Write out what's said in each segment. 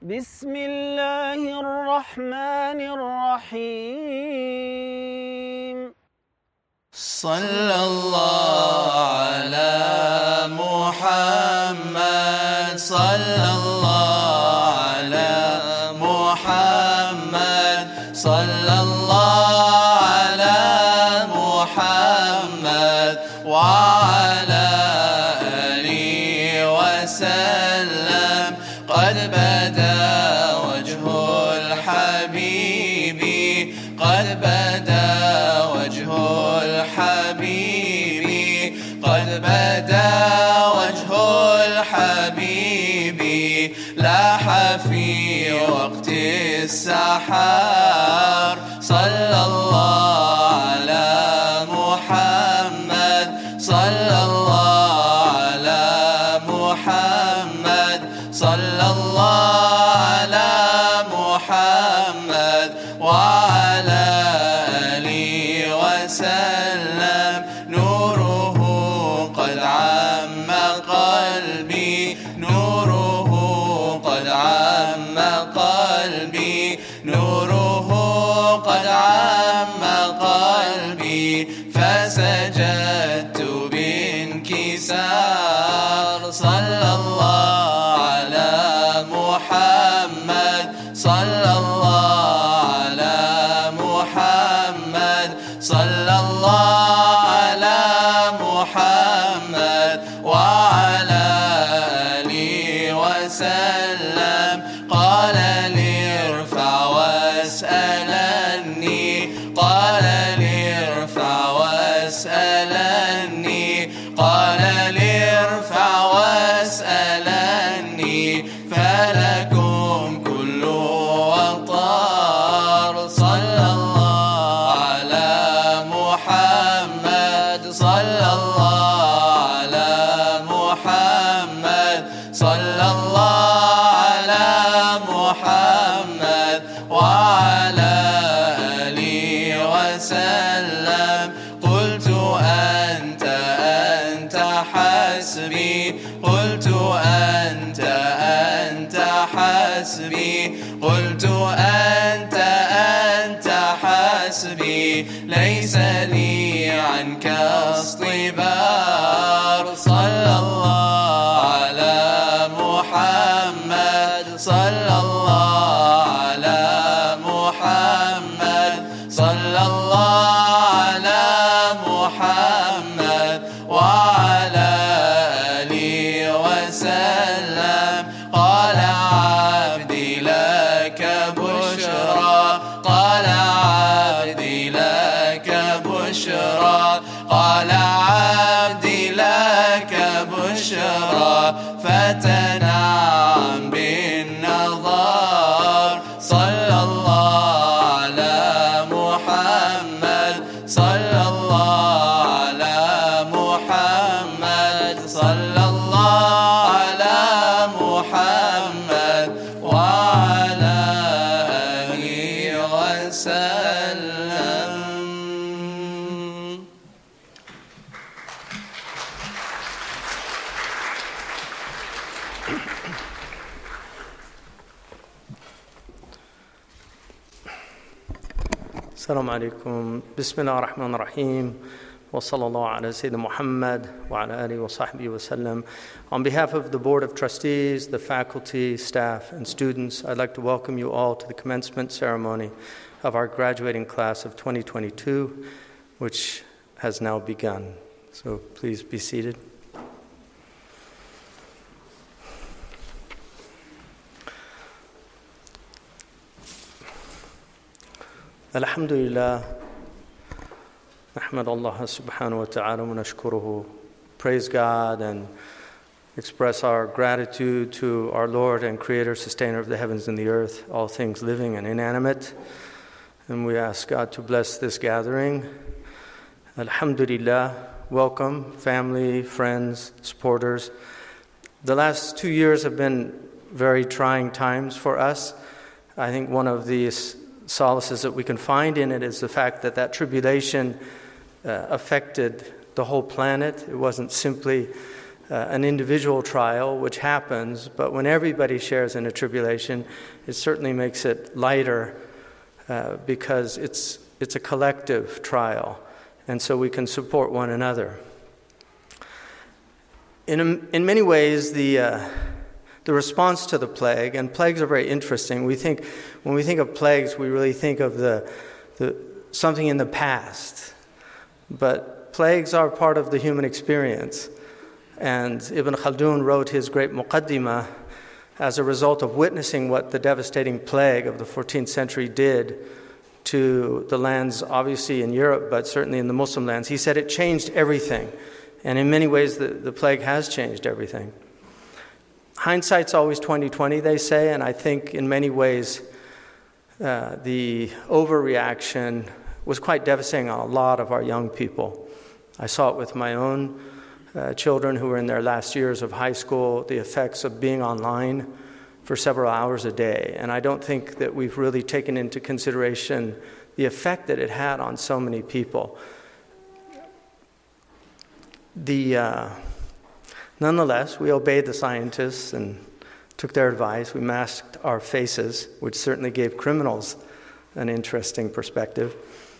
بسم الله الرحمن الرحيم صلى الله على محمد صلى الله على محمد صلى الله على محمد وعلى آله وسلم قد بدا وجه الحبيب قد بدا وجه الحبيب قد بدا وجه الحبيب لاح في وقت السحار صلى الله على محمد صلى الله على محمد صلى الله على محمد وعلى آله وسلم نوره قد عم قلبي نوره قد عم قلبي نوره قد عم قلبي فسجدت بانكسار صلى الله على محمد صلى الله على محمد صلى الله على محمد وعلى آله وسلم قال لي ارفع واسألني قال لي ارفع واسألني قال لي ارفع واسألني فلكم كل وطار صلى الله على محمد صلى الله على محمد صلى الله على محمد وعلى آله وسلم قلت أنت حسبي قلت أنت حسبي قلت أنت حسبي ليس لي عنك اصطبار صلى الله على محمد صلى الله على محمد صلى الله على محمد وعلى آله وسلم قال عبدي لك بشرى قال عبدي لك بشرى قال عبدي لك بشرى فتنعم بالنظر صلى الله على محمد صلى الله على محمد صلى الله على محمد وعلى آله وسلم. السلام عليكم. بسم الله الرحمن الرحيم. وصلى الله على سيدنا محمد وعلى آله وصحبه وسلم. On behalf of the Board of Trustees, the faculty, staff, and students, I'd like to welcome you all to the commencement ceremony of our graduating class of 2022, which has now begun. So please be seated. Alhamdulillah, nahmad Allah subhanahu wa ta'ala wa nashkuruhu. Praise God and express our gratitude to our Lord and Creator, Sustainer of the heavens and the earth, all things living and inanimate. And we ask God to bless this gathering. Alhamdulillah, welcome, family, friends, supporters. The last 2 years have been very trying times for us. I think one of these solaces that we can find in it is the fact that that tribulation affected the whole planet. It wasn't simply an individual trial, which happens, but when everybody shares in a tribulation, it certainly makes it lighter because it's a collective trial, and so we can support one another. In many ways, the response to the plague, and plagues are very interesting. When we think of plagues, we really think of the something in the past, but plagues are part of the human experience. And Ibn Khaldun wrote his great Muqaddimah as a result of witnessing what the devastating plague of the 14th century did to the lands, obviously in Europe, but certainly in the Muslim lands. He said it changed everything. And in many ways, the plague has changed everything. Hindsight's always 20/20, they say, and I think in many ways the overreaction was quite devastating on a lot of our young people. I saw it with my own children who were in their last years of high school, the effects of being online for several hours a day. And I don't think that we've really taken into consideration the effect that it had on so many people. Nonetheless, we obeyed the scientists and took their advice. We masked our faces, which certainly gave criminals an interesting perspective.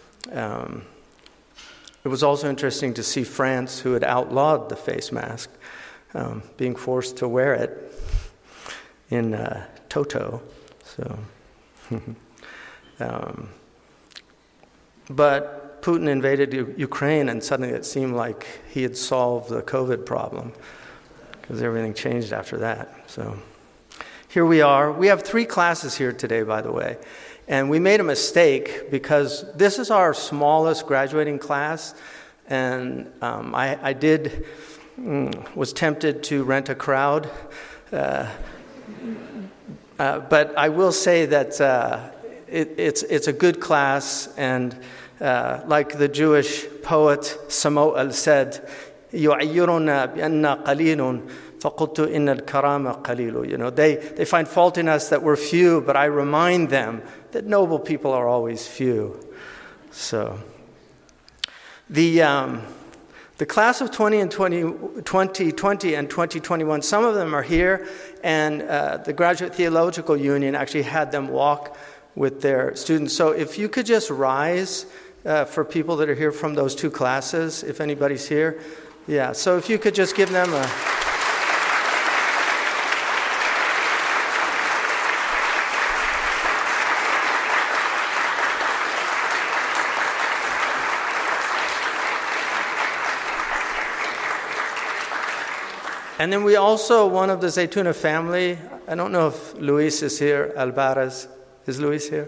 It was also interesting to see France, who had outlawed the face mask, being forced to wear it in toto. So, but Putin invaded Ukraine, and suddenly it seemed like he had solved the COVID problem, because everything changed after that. So here we are. We have 3 classes here today, by the way. And we made a mistake because this is our smallest graduating class, and I was tempted to rent a crowd, but I will say that it's a good class, and like the Jewish poet Samuel said, يُعَيِّرُنَا بِأَنَّا قَلِيلٌ فَقُلْتُ إِنَّ الْكَرَامَ قَلِيلٌ. You know, they find fault in us that we're few, but I remind them that noble people are always few. So the class of 2020 and 2021, some of them are here, and the Graduate Theological Union actually had them walk with their students. So if you could just rise for people that are here from those 2 classes, if anybody's here. Yeah, so if you could just give them a... And then we also, one of the Zaytuna family, I don't know if Luis is here, Alvarez. Is Luis here?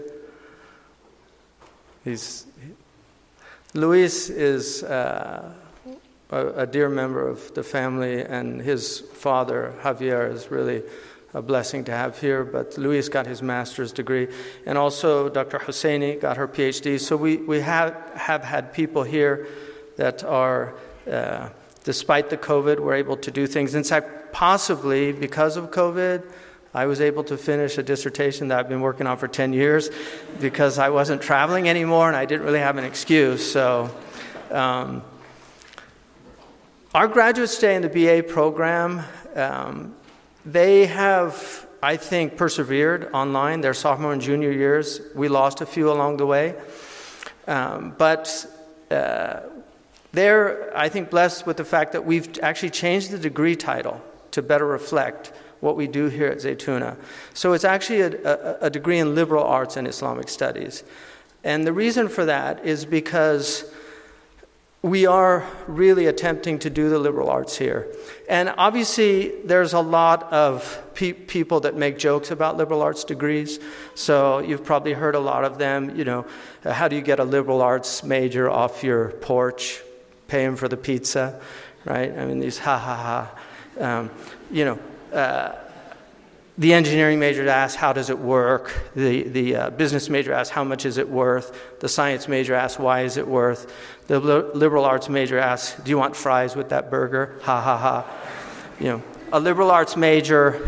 Luis is a dear member of the family, and his father, Javier, is really a blessing to have here. But Luis got his master's degree, and also Dr. Husseini got her PhD. So we have had people here that are... despite the COVID, we're able to do things. In fact, possibly because of COVID, I was able to finish a dissertation that I've been working on for 10 years because I wasn't traveling anymore and I didn't really have an excuse. So our graduates stay in the BA program. They have, I think, persevered online their sophomore and junior years. We lost a few along the way. They're, I think, blessed with the fact that we've actually changed the degree title to better reflect what we do here at Zaytuna. So it's actually a degree in liberal arts and Islamic studies. And the reason for that is because we are really attempting to do the liberal arts here. And obviously, there's a lot of people that make jokes about liberal arts degrees. So you've probably heard a lot of them, you know, how do you get a liberal arts major off your porch? Pay him for the pizza, right? I mean, these ha. The engineering major asks, how does it work? The business major asks, how much is it worth? The science major asks, why is it worth? The liberal arts major asks, do you want fries with that burger? Ha. You know, a liberal arts major,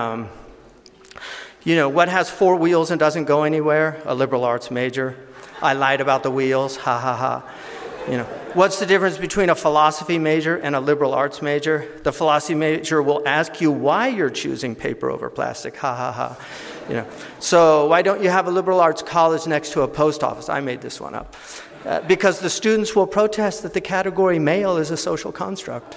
what has 4 wheels and doesn't go anywhere? A liberal arts major. I lied about the wheels, ha. What's the difference between a philosophy major and a liberal arts major? The philosophy major will ask you why you're choosing paper over plastic. Ha ha ha. So why don't you have a liberal arts college next to a post office? I made this one up. Because the students will protest that the category male is a social construct.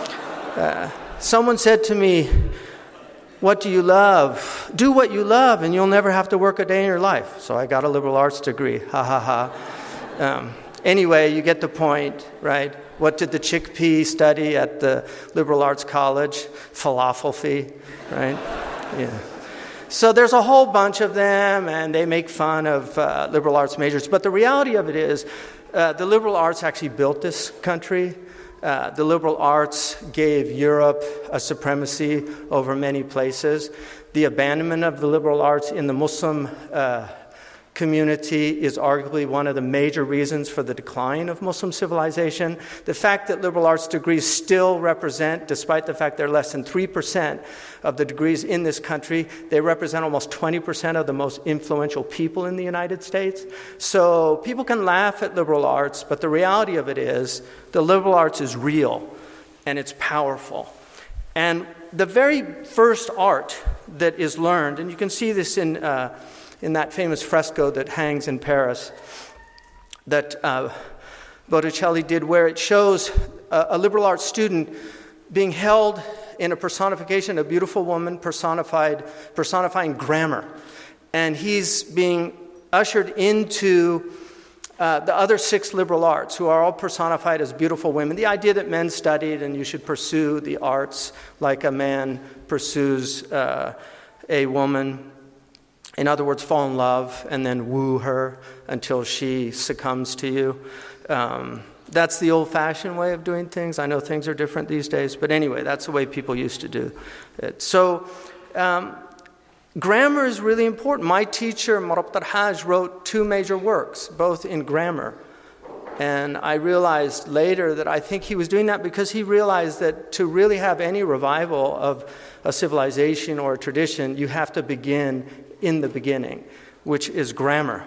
Someone said to me, "What do you love? Do what you love and you'll never have to work a day in your life." So I got a liberal arts degree. Ha ha ha. Anyway, you get the point, right? What did the chickpea study at the liberal arts college? Philosophy, right? Yeah. So there's a whole bunch of them, and they make fun of liberal arts majors. But the reality of it is, the liberal arts actually built this country. The liberal arts gave Europe a supremacy over many places. The abandonment of the liberal arts in the Muslim community is arguably one of the major reasons for the decline of Muslim civilization. The fact that liberal arts degrees still represent, despite the fact they're less than 3% of the degrees in this country, they represent almost 20% of the most influential people in the United States. So people can laugh at liberal arts, but the reality of it is the liberal arts is real and it's powerful. And the very first art that is learned, and you can see this in that famous fresco that hangs in Paris that Botticelli did, where it shows a liberal arts student being held in a personification, a beautiful woman personifying grammar. And he's being ushered into the other 6 liberal arts, who are all personified as beautiful women. The idea that men studied and you should pursue the arts like a man pursues a woman. In other words, fall in love and then woo her until she succumbs to you. That's the old-fashioned way of doing things. I know things are different these days, but anyway, that's the way people used to do it. So grammar is really important. My teacher, Murabit al-Hajj, wrote 2 major works, both in grammar. And I realized later that I think he was doing that because he realized that to really have any revival of a civilization or a tradition, you have to begin in the beginning, which is grammar.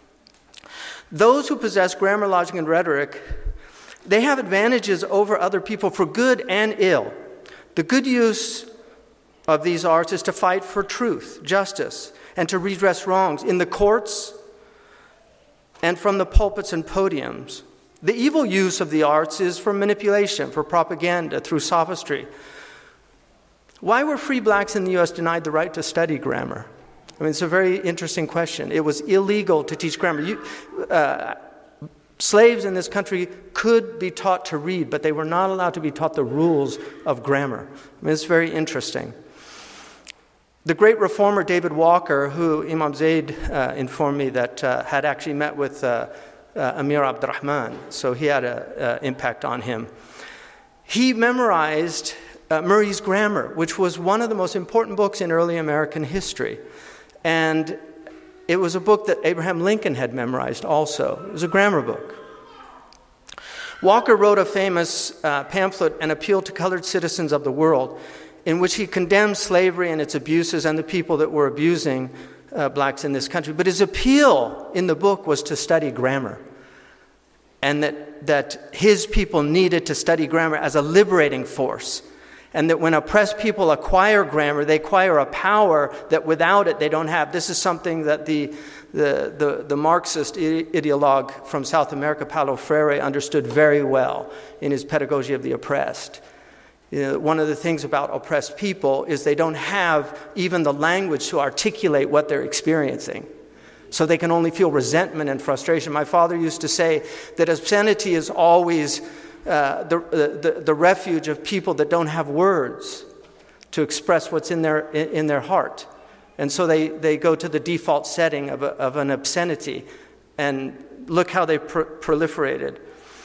Those who possess grammar, logic, and rhetoric, they have advantages over other people for good and ill. The good use of these arts is to fight for truth, justice, and to redress wrongs in the courts and from the pulpits and podiums. The evil use of the arts is for manipulation, for propaganda, through sophistry. Why were free blacks in the U.S. denied the right to study grammar? I mean, it's a very interesting question. It was illegal to teach grammar. Slaves in this country could be taught to read, but they were not allowed to be taught the rules of grammar. I mean, it's very interesting. The great reformer David Walker, who Imam Zaid informed me that had actually met with Amir Abdurrahman, so he had an impact on him. He memorized Murray's Grammar, which was one of the most important books in early American history. And it was a book that Abraham Lincoln had memorized also. It was a grammar book. Walker wrote a famous pamphlet, An Appeal to Colored Citizens of the World, in which he condemned slavery and its abuses and the people that were abusing blacks in this country. But his appeal in the book was to study grammar, and that his people needed to study grammar as a liberating force, and that when oppressed people acquire grammar, they acquire a power that without it they don't have. This is something that the Marxist ideologue from South America, Paulo Freire, understood very well in his Pedagogy of the Oppressed. One of the things about oppressed people is they don't have even the language to articulate what they're experiencing. So they can only feel resentment and frustration. My father used to say that obscenity is always the refuge of people that don't have words to express what's in their heart. And so they go to the default setting of an obscenity. And look how they proliferated.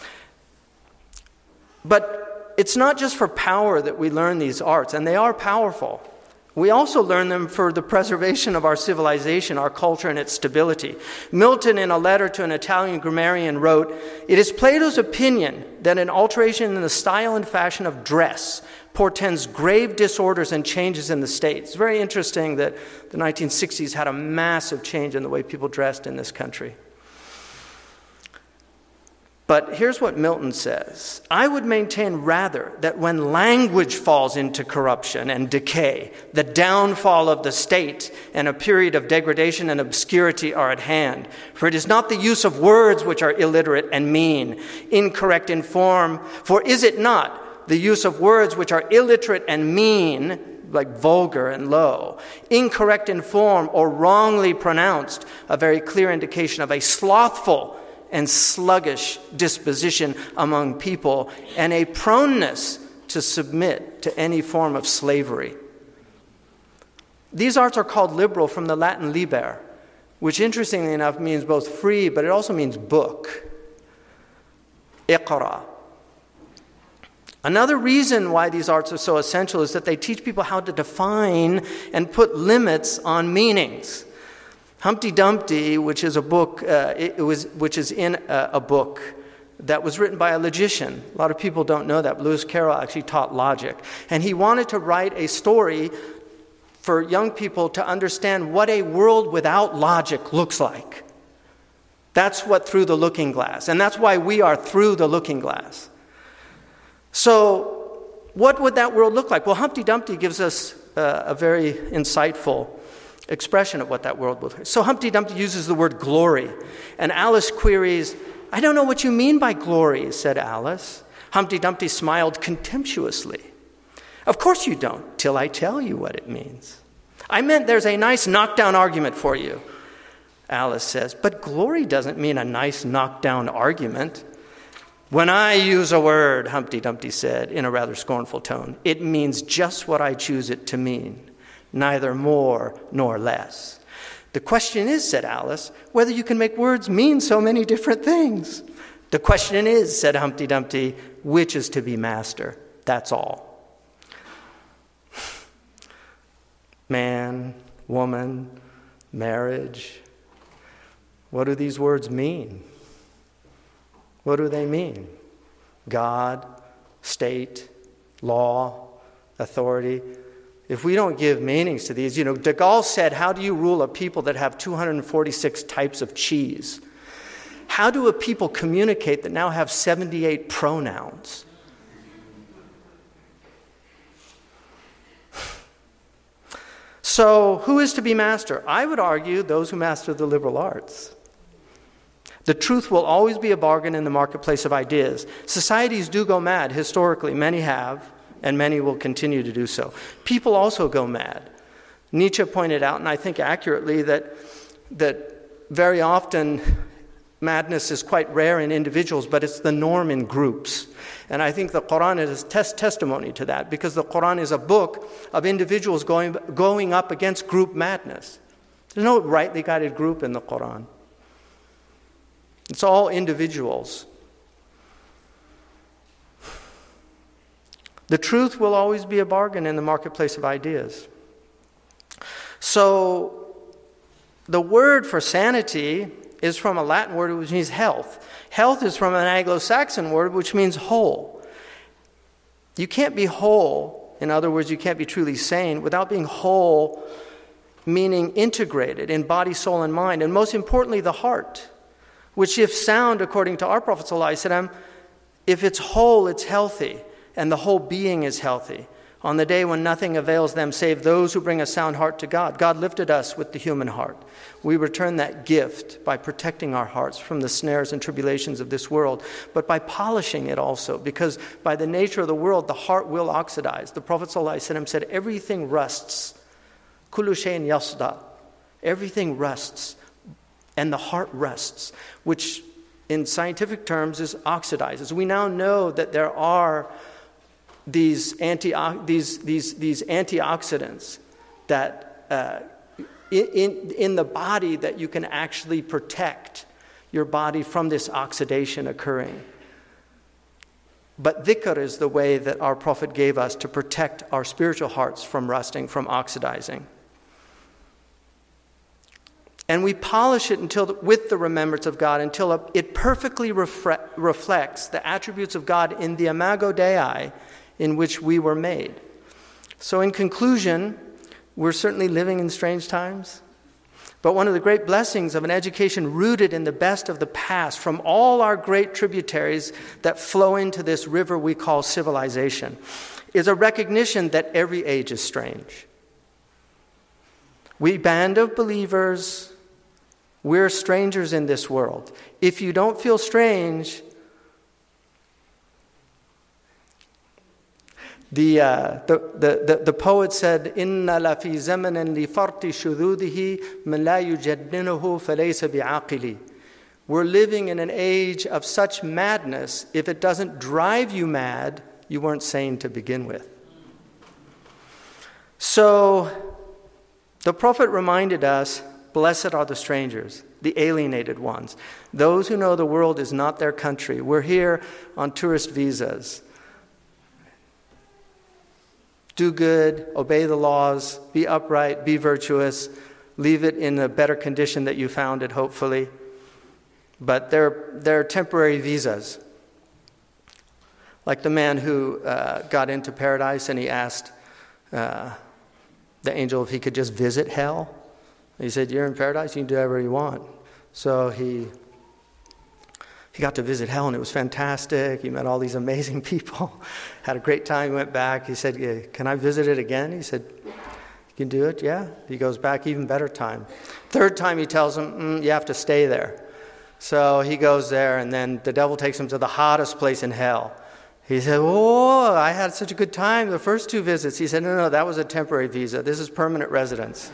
But it's not just for power that we learn these arts, and they are powerful. We also learn them for the preservation of our civilization, our culture, and its stability. Milton, in a letter to an Italian grammarian, wrote, "It is Plato's opinion that an alteration in the style and fashion of dress portends grave disorders and changes in the state." It's very interesting that the 1960s had a massive change in the way people dressed in this country. But here's what Milton says. I would maintain rather that when language falls into corruption and decay, the downfall of the state and a period of degradation and obscurity are at hand. For it is not the use of words which are illiterate and mean, incorrect in form. For is it not the use of words which are illiterate and mean, like vulgar and low, incorrect in form or wrongly pronounced, a very clear indication of a slothful and sluggish disposition among people, and a proneness to submit to any form of slavery. These arts are called liberal from the Latin liber, which interestingly enough means both free, but it also means book. Iqra. Another reason why these arts are so essential is that they teach people how to define and put limits on meanings. Humpty Dumpty, which is a book, which is in a book that was written by a logician. A lot of people don't know that. Lewis Carroll actually taught logic. And he wanted to write a story for young people to understand what a world without logic looks like. That's what Through the Looking Glass. And that's why we are Through the Looking Glass. So what would that world look like? Well, Humpty Dumpty gives us a very insightful expression of what that world will be. So Humpty Dumpty uses the word glory. And Alice queries, I don't know what you mean by glory, said Alice. Humpty Dumpty smiled contemptuously. Of course you don't, till I tell you what it means. I meant there's a nice knockdown argument for you. Alice says, but glory doesn't mean a nice knockdown argument. When I use a word, Humpty Dumpty said in a rather scornful tone, it means just what I choose it to mean. Neither more nor less. The question is, said Alice, whether you can make words mean so many different things. The question is, said Humpty Dumpty, which is to be master? That's all. Man, woman, marriage. What do these words mean? What do they mean? God, state, law, authority. If we don't give meanings to these, de Gaulle said, how do you rule a people that have 246 types of cheese? How do a people communicate that now have 78 pronouns? So, who is to be master? I would argue those who master the liberal arts. The truth will always be a bargain in the marketplace of ideas. Societies do go mad historically. Many have, and many will continue to do so. People also go mad. Nietzsche pointed out, and I think accurately, that very often madness is quite rare in individuals, but it's the norm in groups. And I think the Quran is testimony to that, because the Quran is a book of individuals going up against group madness. There's no rightly guided group in the Quran. It's all individuals. The truth will always be a bargain in the marketplace of ideas. So, the word for sanity is from a Latin word which means health. Health is from an Anglo-Saxon word which means whole. You can't be whole, in other words, you can't be truly sane without being whole, meaning integrated in body, soul, and mind. And most importantly, the heart, which if sound, according to our Prophet ﷺ, if it's whole, it's healthy. And the whole being is healthy. On the day when nothing avails them save those who bring a sound heart to God. God lifted us with the human heart. We return that gift by protecting our hearts from the snares and tribulations of this world, but by polishing it also, because by the nature of the world, the heart will oxidize. The Prophet ﷺ said, everything rusts. Kullu shayin yasda. Everything rusts, and the heart rusts, which in scientific terms is oxidizes. We now know that there are these antioxidants that in the body that you can actually protect your body from this oxidation occurring. But dhikr is the way that our Prophet gave us to protect our spiritual hearts from rusting, from oxidizing. And we polish it with the remembrance of God until it perfectly reflects the attributes of God in the imago Dei in which we were made. So in conclusion, we're certainly living in strange times. But one of the great blessings of an education rooted in the best of the past from all our great tributaries that flow into this river we call civilization is a recognition that every age is strange. We band of believers, we're strangers in this world. If you don't feel strange, the poet said, "Inna la fi zamanin li farti shudhudihi man la yujaddinahu falaysa bi'aqili." We're living in an age of such madness. If it doesn't drive you mad, you weren't sane to begin with. So the Prophet reminded us, blessed are the strangers, the alienated ones, those who know the world is not their country. We're here on tourist visas. Do good, obey the laws, be upright, be virtuous, leave it in a better condition that you found it, hopefully. But they're temporary visas. Like the man who got into paradise and he asked the angel if he could just visit hell. He said, "You're in paradise, you can do whatever you want." So he got to visit hell, and it was fantastic. He met all these amazing people, had a great time. He went back. He said, "Yeah, can I visit it again?" He said, "You can do it?" "Yeah." He goes back, even better time. Third time he tells him, "You have to stay there." So he goes there, and then the devil takes him to the hottest place in hell. He said, "Oh, I had such a good time the first 2 visits." He said, No, that was a temporary visa. This is permanent residence."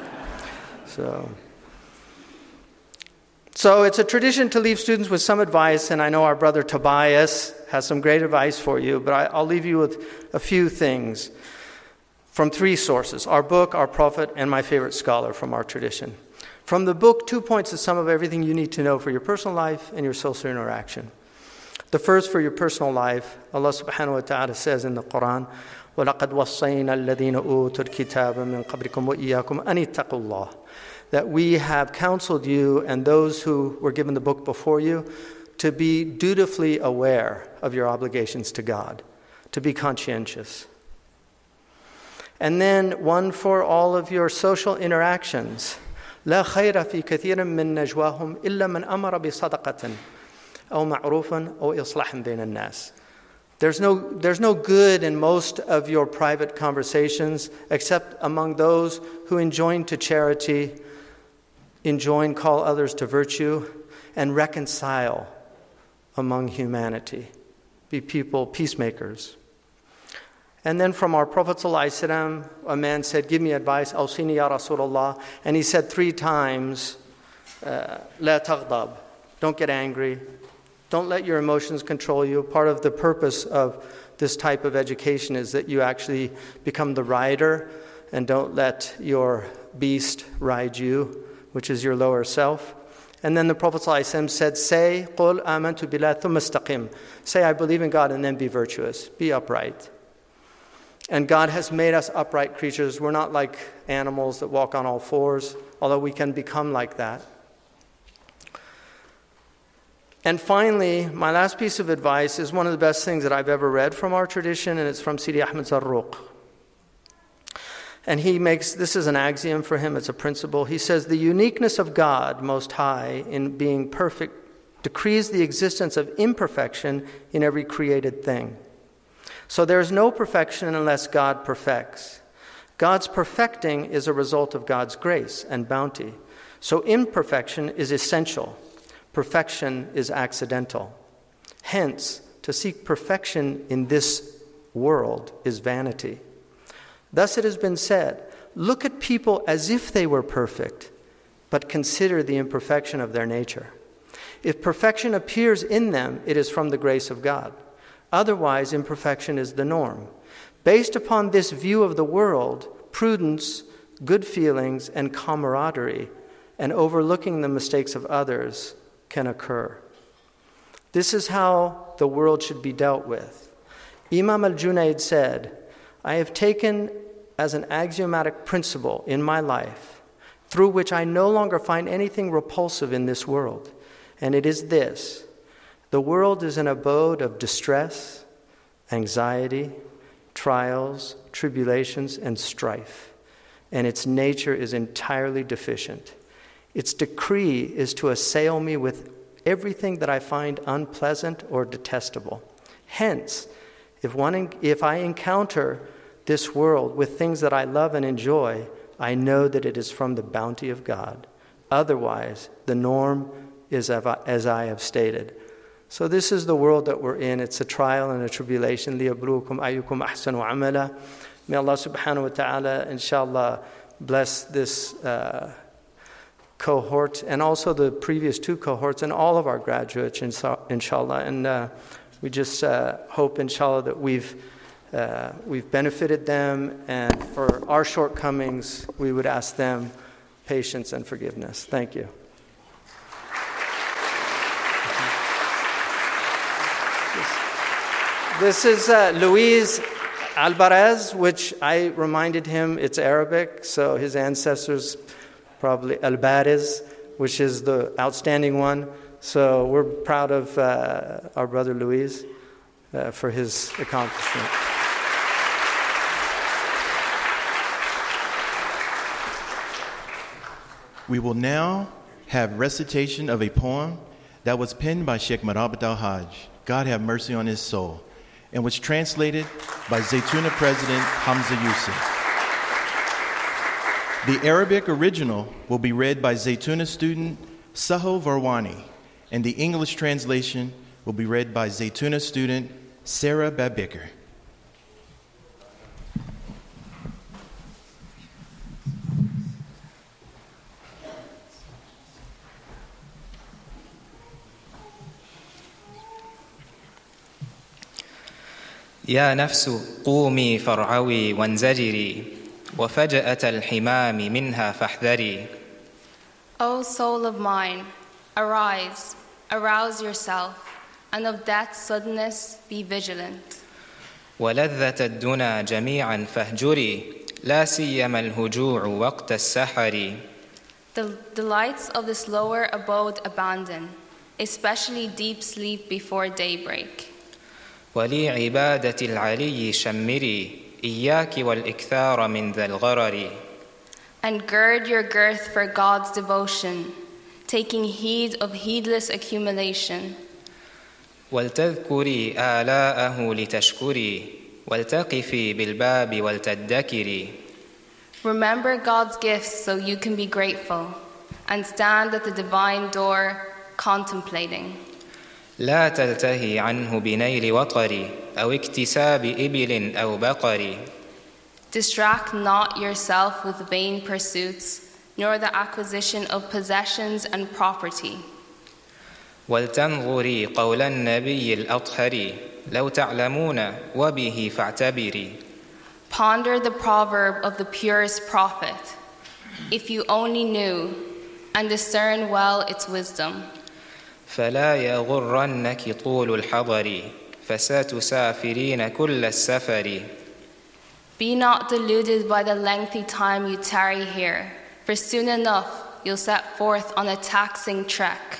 So it's a tradition to leave students with some advice, and I know our brother Tobias has some great advice for you, but I'll leave you with a few things from 3 sources: our book, our prophet, and my favorite scholar from our tradition. From the book, 2 points to sum of everything you need to know for your personal life and your social interaction. The first, for your personal life, Allah subhanahu wa ta'ala says in the Quran, وَلَقَدْ وَصَّيْنَا الَّذِينَ أُوتُوا الْكِتَابَ مِنْ قَبْلِكُمْ وَإِيَّاكُمْ أَنِ اتَّقُوا اللَّهَ, that we have counseled you and those who were given the book before you to be dutifully aware of your obligations to God, to be conscientious. And then one for all of your social interactions. لا خير في كثير من نجواهم إلا من أمر بصدقة أو معروف أو إصلاح بين الناس. There's no good in most of your private conversations except among those who enjoin to charity, call others to virtue, and reconcile among humanity. Be people, peacemakers. And then from our Prophet ﷺ, a man said, "Give me advice, awsini ya Rasulullah." And he said 3 times, "La taghdab." Don't get angry. Don't let your emotions control you. Part of the purpose of this type of education is that you actually become the rider and don't let your beast ride you, which is your lower self. And then the Prophet ﷺ said, "Say, قُلْ آمَنْتُ بِاللَّهِ ثُمَّ اسْتَقِمْ." Say, "I believe in God," and then be virtuous. Be upright. And God has made us upright creatures. We're not like animals that walk on all 4s, although we can become like that. And finally, my last piece of advice is one of the best things that I've ever read from our tradition, and it's from Sidi Ahmed Zarruq. And this is an axiom for him, it's a principle. He says, "The uniqueness of God, Most High, in being perfect, decrees the existence of imperfection in every created thing. So there is no perfection unless God perfects. God's perfecting is a result of God's grace and bounty. So imperfection is essential. Perfection is accidental. Hence, to seek perfection in this world is vanity. Thus it has been said, look at people as if they were perfect, but consider the imperfection of their nature. If perfection appears in them, it is from the grace of God. Otherwise, imperfection is the norm. Based upon this view of the world, prudence, good feelings, and camaraderie, and overlooking the mistakes of others can occur. This is how the world should be dealt with. Imam al-Junayd said, I have taken as an axiomatic principle in my life, through which I no longer find anything repulsive in this world, and it is this: the world is an abode of distress, anxiety, trials, tribulations, and strife, and its nature is entirely deficient. Its decree is to assail me with everything that I find unpleasant or detestable. Hence, if I encounter this world with things that I love and enjoy, I know that it is from the bounty of God. Otherwise, the norm is as I have stated. So this is the world that we're in. It's a trial and a tribulation. لِيَبْلُوكُمْ أَيُّكُمْ أَحْسَنُ عَمَلًا. May Allah subhanahu wa ta'ala, inshallah, bless this cohort and also the previous 2 cohorts and all of our graduates, inshallah. And we just hope, inshallah, that we've benefited them, and for our shortcomings, we would ask them patience and forgiveness. Thank you. This is Luis Alvarez, which I reminded him it's Arabic, so his ancestors probably Alvarez, which is the outstanding one. So we're proud of our brother Luis for his accomplishment. We will now have recitation of a poem that was penned by Sheikh Marabat al-Hajj, God have mercy on his soul, and was translated by Zaytuna President Hamza Yusuf. The Arabic original will be read by Zaytuna student Sahel Varwani, and the English translation will be read by Zaytuna student Sarah Babikar. يا نفس قومي فارعوي وانزجري وفجأة الحمام منها فاحذري. O soul of mine, arise, arouse yourself, and of that suddenness be vigilant. ولذة الدنا جميعا فاهجري لا سيما الهجوع وقت السحر. The delights of this lower abode abandon, especially deep sleep before daybreak. ولي عبادة العلي شمري إياك والإكثار من ذا الغرر. And gird your girth for God's devotion, taking heed of heedless accumulation. ولتذكري آلاءه لتشكري ولتقفي بالباب ولتدكري. Remember God's gifts so you can be grateful, and stand at the divine door contemplating. لا تلتهي عنه بنيل وطر أو اكتساب إبل أو بقر. Distract not yourself with vain pursuits, nor the acquisition of possessions and property. ولتنظري قول النبي الأطهر لو تعلمون وبه فاعتبري. Ponder the proverb of the purest prophet, if you only knew, and discern well its wisdom. فلا يغرنك طول الحضر فستسافرين كل السفر. Be not deluded by the lengthy time you tarry here, for soon enough you'll set forth on a taxing trek.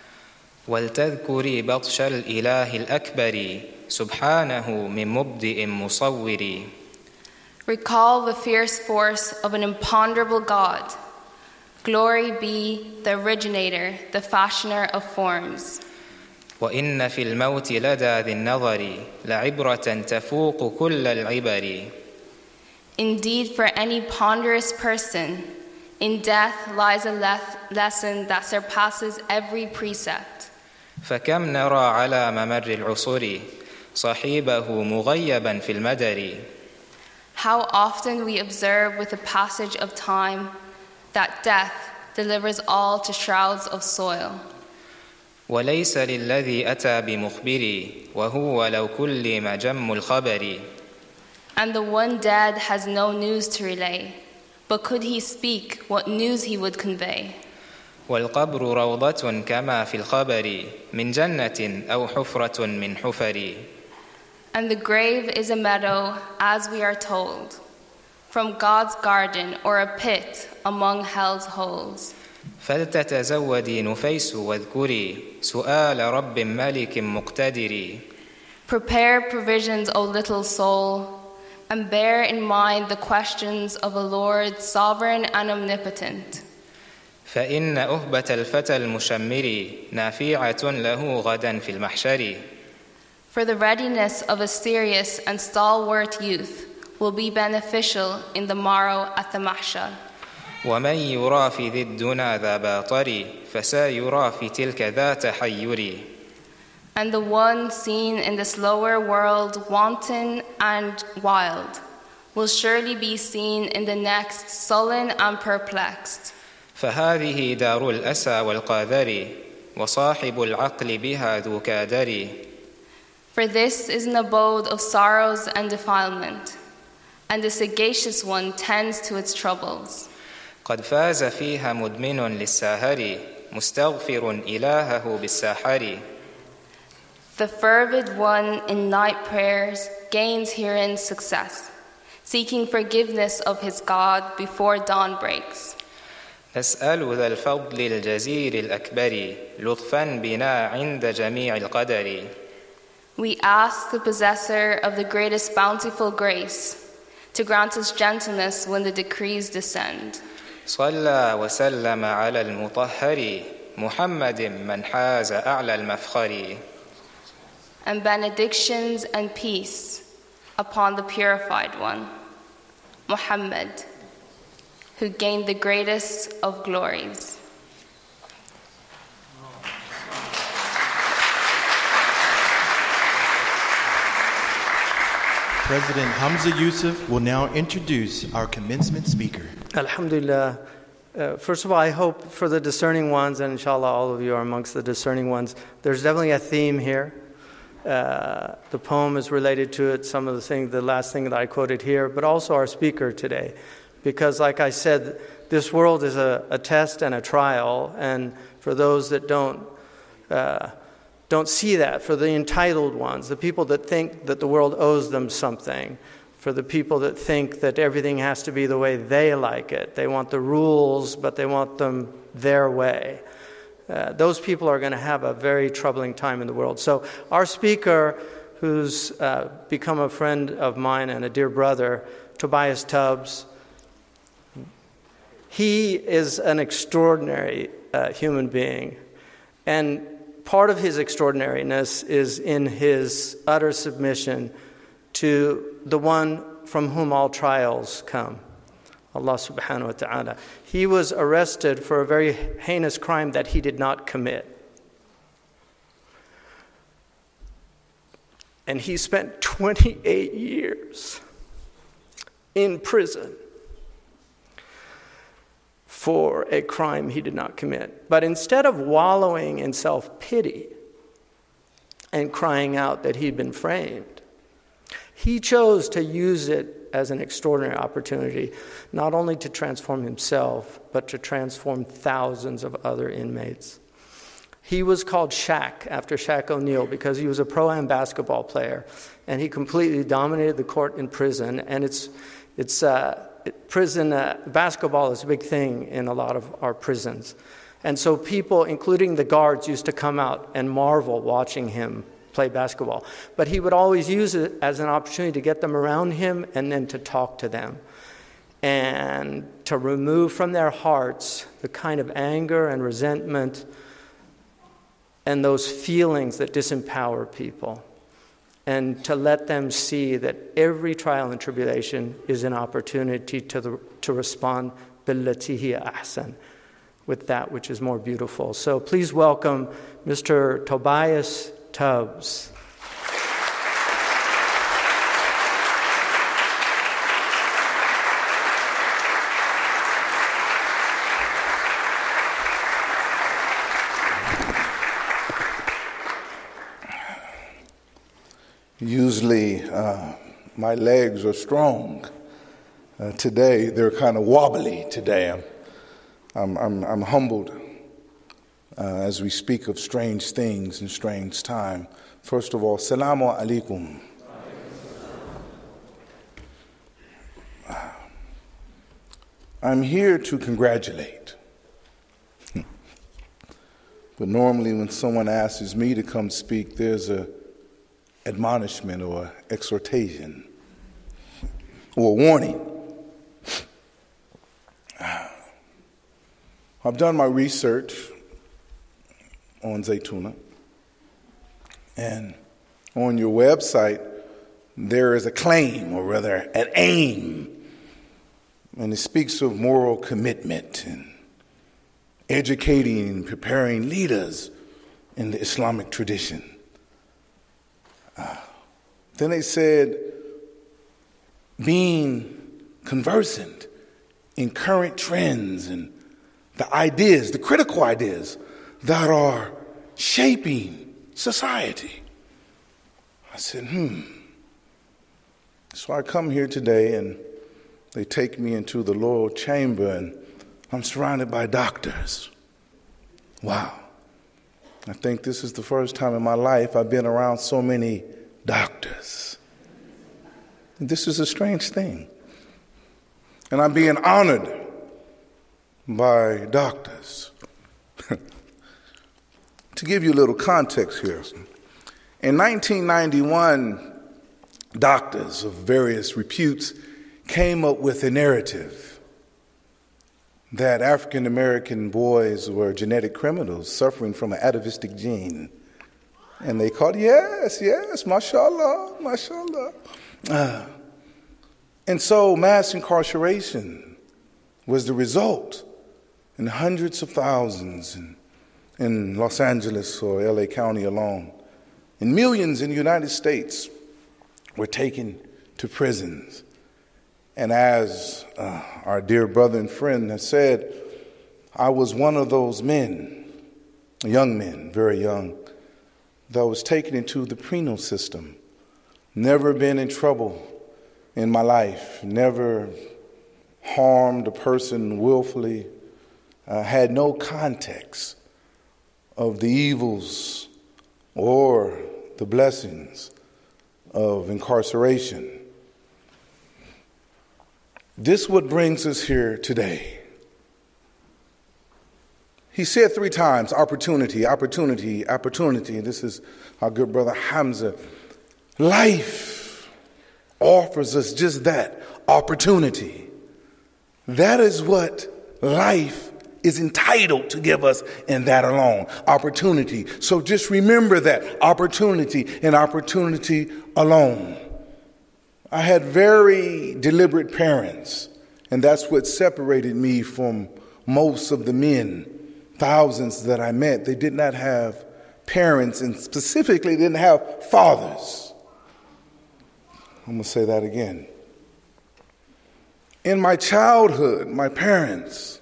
ولتذكري بطش الإله الأكبر سبحانه من مبدئ مصور. Recall the fierce force of an imponderable God. Glory be the originator, the fashioner of forms. وإن في الموت لدى ذي النظر لعبرة تفوق كل العبر. Indeed, for any ponderous person, in death lies a lesson that surpasses every precept. فكم نرى على ممر العصور صحيبه مغيبا في المدر. How often we observe with the passage of time that death delivers all to shrouds of soil. وليس للذي أتى بمخبري وهو لو كل مجم الخبر. And the one dead has no news to relay, but could he speak, what news he would convey. والقبر روضة كما في الخبر من جنة أو حفرة من حفر. And the grave is a meadow, as we are told, from God's garden or a pit among hell's holes. فلتتزودي نفيس واذكري سؤال رب ملك مقتدر. Prepare provisions, O little soul, and bear in mind the questions of a Lord sovereign and omnipotent. فإن أهبة الفتى المشمر نافعة له غدا في المحشر. For the readiness of a serious and stalwart youth will be beneficial in the morrow at the mahshar. ومن يرى في ذي الدنا ذا باطر فسيرى في تلك ذا تحير. And the one seen in this lower world wanton and wild will surely be seen in the next sullen and perplexed. فهذه دار الأسى والقاذر وصاحب العقل بها ذو كادر. For this is an abode of sorrows and defilement, and the sagacious one tends to its troubles. قد فاز فيها مدمن للساهر مستغفر إلهه بالساحر. The fervid one in night prayers gains herein success, seeking forgiveness of his God before dawn breaks. نسأل ذا الفضل الجزير الأكبر لطفاً بنا عند جميع القدر. We ask the possessor of the greatest bountiful grace to grant us gentleness when the decrees descend. صلى وسلم على المطهر محمد من حاز أعلى المفخر. And benedictions and peace upon the purified one, Muhammad, who gained the greatest of glories. President Hamza Yusuf will now introduce our commencement speaker. Alhamdulillah. First of all, I hope for the discerning ones, and inshallah all of you are amongst the discerning ones, there's definitely a theme here. The poem is related to it, some of the things, the last thing that I quoted here, but also our speaker today. Because like I said, this world is a test and a trial, and for those that don't see that, for the entitled ones, the people that think that the world owes them something, for the people that think that everything has to be the way they like it. They want the rules, but they want them their way. Those people are going to have a very troubling time in the world. So our speaker, who's become a friend of mine and a dear brother, Tobias Tubbs, he is an extraordinary human being. And part of his extraordinariness is in his utter submission to the one from whom all trials come, Allah subhanahu wa ta'ala. He was arrested for a very heinous crime that he did not commit. And he spent 28 years in prison for a crime he did not commit. But instead of wallowing in self-pity and crying out that he'd been framed, he chose to use it as an extraordinary opportunity, not only to transform himself, but to transform thousands of other inmates. He was called Shaq, after Shaq O'Neal, because he was a pro-am basketball player, and he completely dominated the court in prison. And prison basketball is a big thing in a lot of our prisons. And so people, including the guards, used to come out and marvel watching him play basketball. But he would always use it as an opportunity to get them around him and then to talk to them and to remove from their hearts the kind of anger and resentment and those feelings that disempower people, and to let them see that every trial and tribulation is an opportunity to respond billati hiya ahsan, with that which is more beautiful. So please welcome Mr. Tobias Tubbs. Usually my legs are strong. Today they're kind of wobbly. Today I'm humbled as we speak of strange things and strange time. First of all, Salamu Alaikum. I'm here to congratulate. But normally when someone asks me to come speak, there's a admonishment or exhortation or warning. I've done my research on Zaytuna, and on your website, there is a claim, or rather an aim, and it speaks of moral commitment and educating and preparing leaders in the Islamic tradition. Then they said being conversant in current trends and the ideas, the critical ideas that are shaping society. I said, So I come here today and they take me into the lower chamber and I'm surrounded by doctors. Wow. I think this is the first time in my life I've been around so many doctors. This is a strange thing. And I'm being honored by doctors. To give you a little context here, in 1991, doctors of various reputes came up with a narrative that African American boys were genetic criminals suffering from an atavistic gene. And they called, yes, mashallah, mashallah. And so mass incarceration was the result, in hundreds of thousands in Los Angeles or LA County alone. And millions in the United States were taken to prisons. And as our dear brother and friend has said, I was one of those men, young men, very young, that was taken into the penal system. Never been in trouble in my life, never harmed a person willfully, had no context of the evils or the blessings of incarceration. This is what brings us here today. He said 3 times, opportunity, opportunity, opportunity. This is our good brother Hamza. Life offers us just that, opportunity. That is what life is entitled to give us, and that alone, opportunity. So just remember that, opportunity and opportunity alone. I had very deliberate parents, and that's what separated me from most of the men, thousands that I met. They did not have parents, and specifically didn't have fathers. I'm going to say that again. In my childhood, my parents,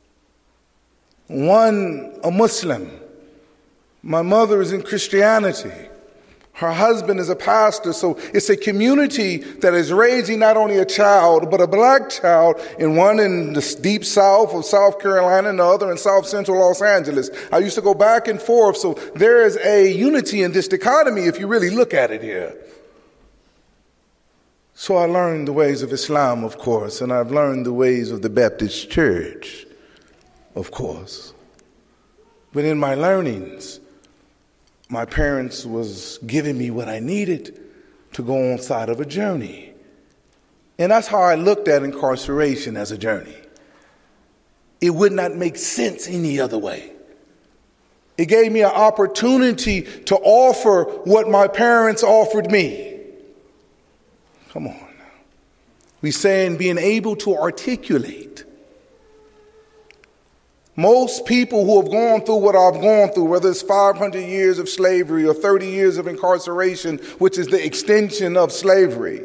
one a Muslim, my mother is in Christianity, her husband is a pastor, so it's a community that is raising not only a child, but a black child, and one in the deep south of South Carolina and the other in South Central Los Angeles. I used to go back and forth, so there is a unity in this dichotomy if you really look at it here. So I learned the ways of Islam, of course, and I've learned the ways of the Baptist Church, of course. But in my learnings, my parents was giving me what I needed to go on side of a journey. And that's how I looked at incarceration, as a journey. It would not make sense any other way. It gave me an opportunity to offer what my parents offered me. Come on now. We're saying being able to articulate. Most people who have gone through what I've gone through, whether it's 500 years of slavery or 30 years of incarceration, which is the extension of slavery,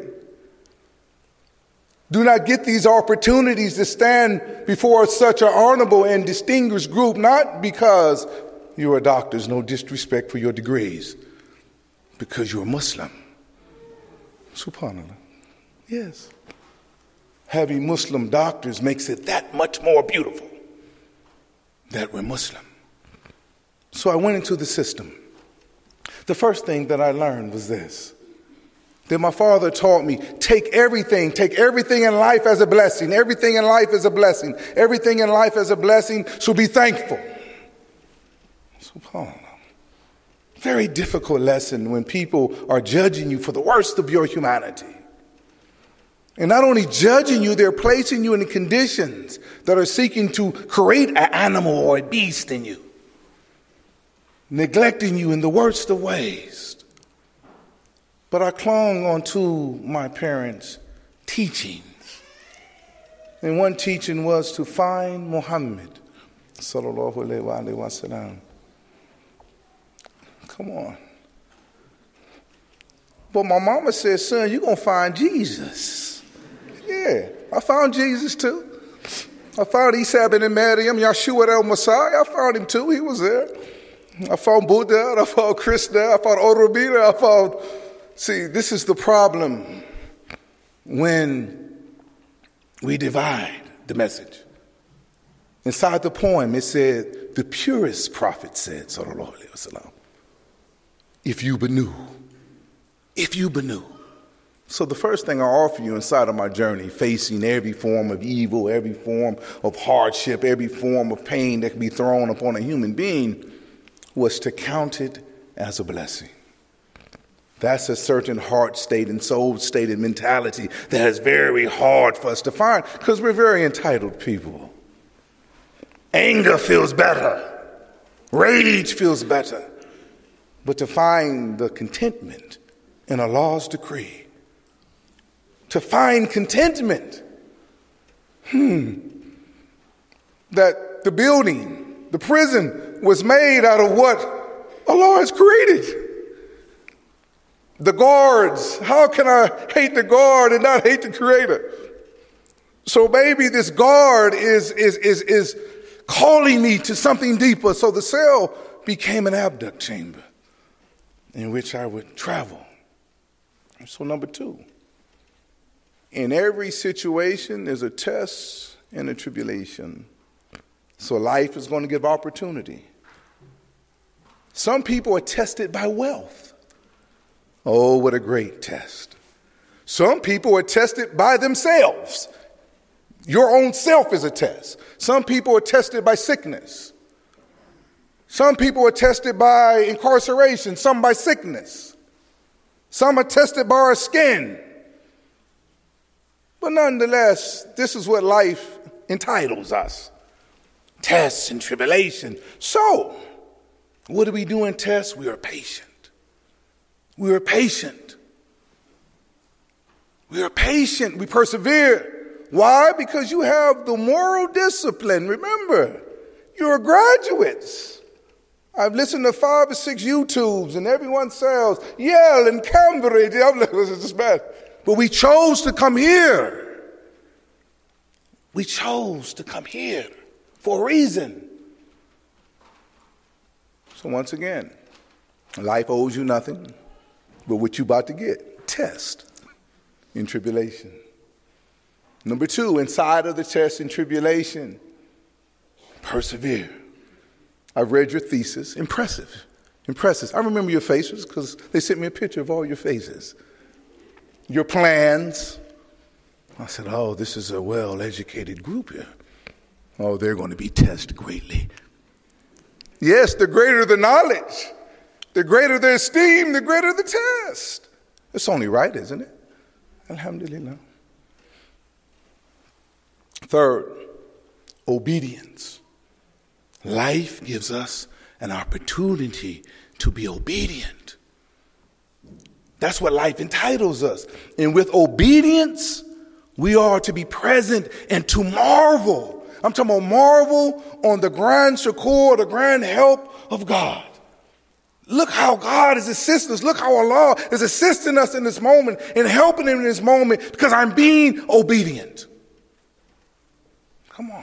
do not get these opportunities to stand before such an honorable and distinguished group, not because you're a doctor, no disrespect for your degrees, because you're a Muslim. SubhanAllah. Yes. Having Muslim doctors makes it that much more beautiful that we're Muslim. So I went into the system. The first thing that I learned was this, that my father taught me, take everything in life as a blessing. Everything in life is a blessing. Everything in life is a blessing, so be thankful. SubhanAllah. Very difficult lesson when people are judging you for the worst of your humanity. And not only judging you, they're placing you in the conditions that are seeking to create an animal or a beast in you, neglecting you in the worst of ways. But I clung onto my parents' teachings. And one teaching was to find Muhammad, sallallahu alaihi wasallam. Come on. But my mama said, son, you're going to find Jesus. Yeah, I found Jesus too. I found Isa bin Maryam, Yeshua al-Messiah. I found him too. He was there. I found Buddha. I found Krishna. I found Aurobindo. I found... See, this is the problem when we divide the message. Inside the poem, it said, the purest prophet said, sallallahu alaihi wasallam, if you but knew. If you but knew. So the first thing I offer you inside of my journey, facing every form of evil, every form of hardship, every form of pain that can be thrown upon a human being, was to count it as a blessing. That's a certain heart state and soul state and mentality that is very hard for us to find because we're very entitled people. Anger feels better. Rage feels better. But to find the contentment in Allah's decree, to find contentment, that the building, the prison was made out of what Allah has created. The guards, how can I hate the guard and not hate the Creator? So maybe this guard is calling me to something deeper. So the cell became an abduct chamber in which I would travel. So number two, in every situation, there's a test and a tribulation. So life is going to give opportunity. Some people are tested by wealth. Oh, what a great test. Some people are tested by themselves. Your own self is a test. Some people are tested by sickness. Some people are tested by incarceration, some by sickness. Some are tested by our skin. But nonetheless, this is what life entitles us. Tests and tribulation. So, what do we do in tests? We are patient. We are patient. We are patient. We persevere. Why? Because you have the moral discipline. Remember, you're graduates. I've listened to 5 or 6 YouTubes and everyone says, Yale and Cambridge. This is bad. But we chose to come here. We chose to come here for a reason. So once again, life owes you nothing but what you're about to get. Test in tribulation. Number 2, inside of the test and tribulation, persevere. I've read your thesis. Impressive. Impressive. I remember your faces because they sent me a picture of all your faces. Your plans. I said, oh, this is a well-educated group here. Oh, they're going to be tested greatly. Yes, the greater the knowledge, the greater the esteem, the greater the test. It's only right, isn't it? Alhamdulillah. Third, obedience. Life gives us an opportunity to be obedient. That's what life entitles us. And with obedience, we are to be present and to marvel. I'm talking about marvel on the grand succour, the grand help of God. Look how God is assisting us. Look how Allah is assisting us in this moment and helping him in this moment because I'm being obedient. Come on.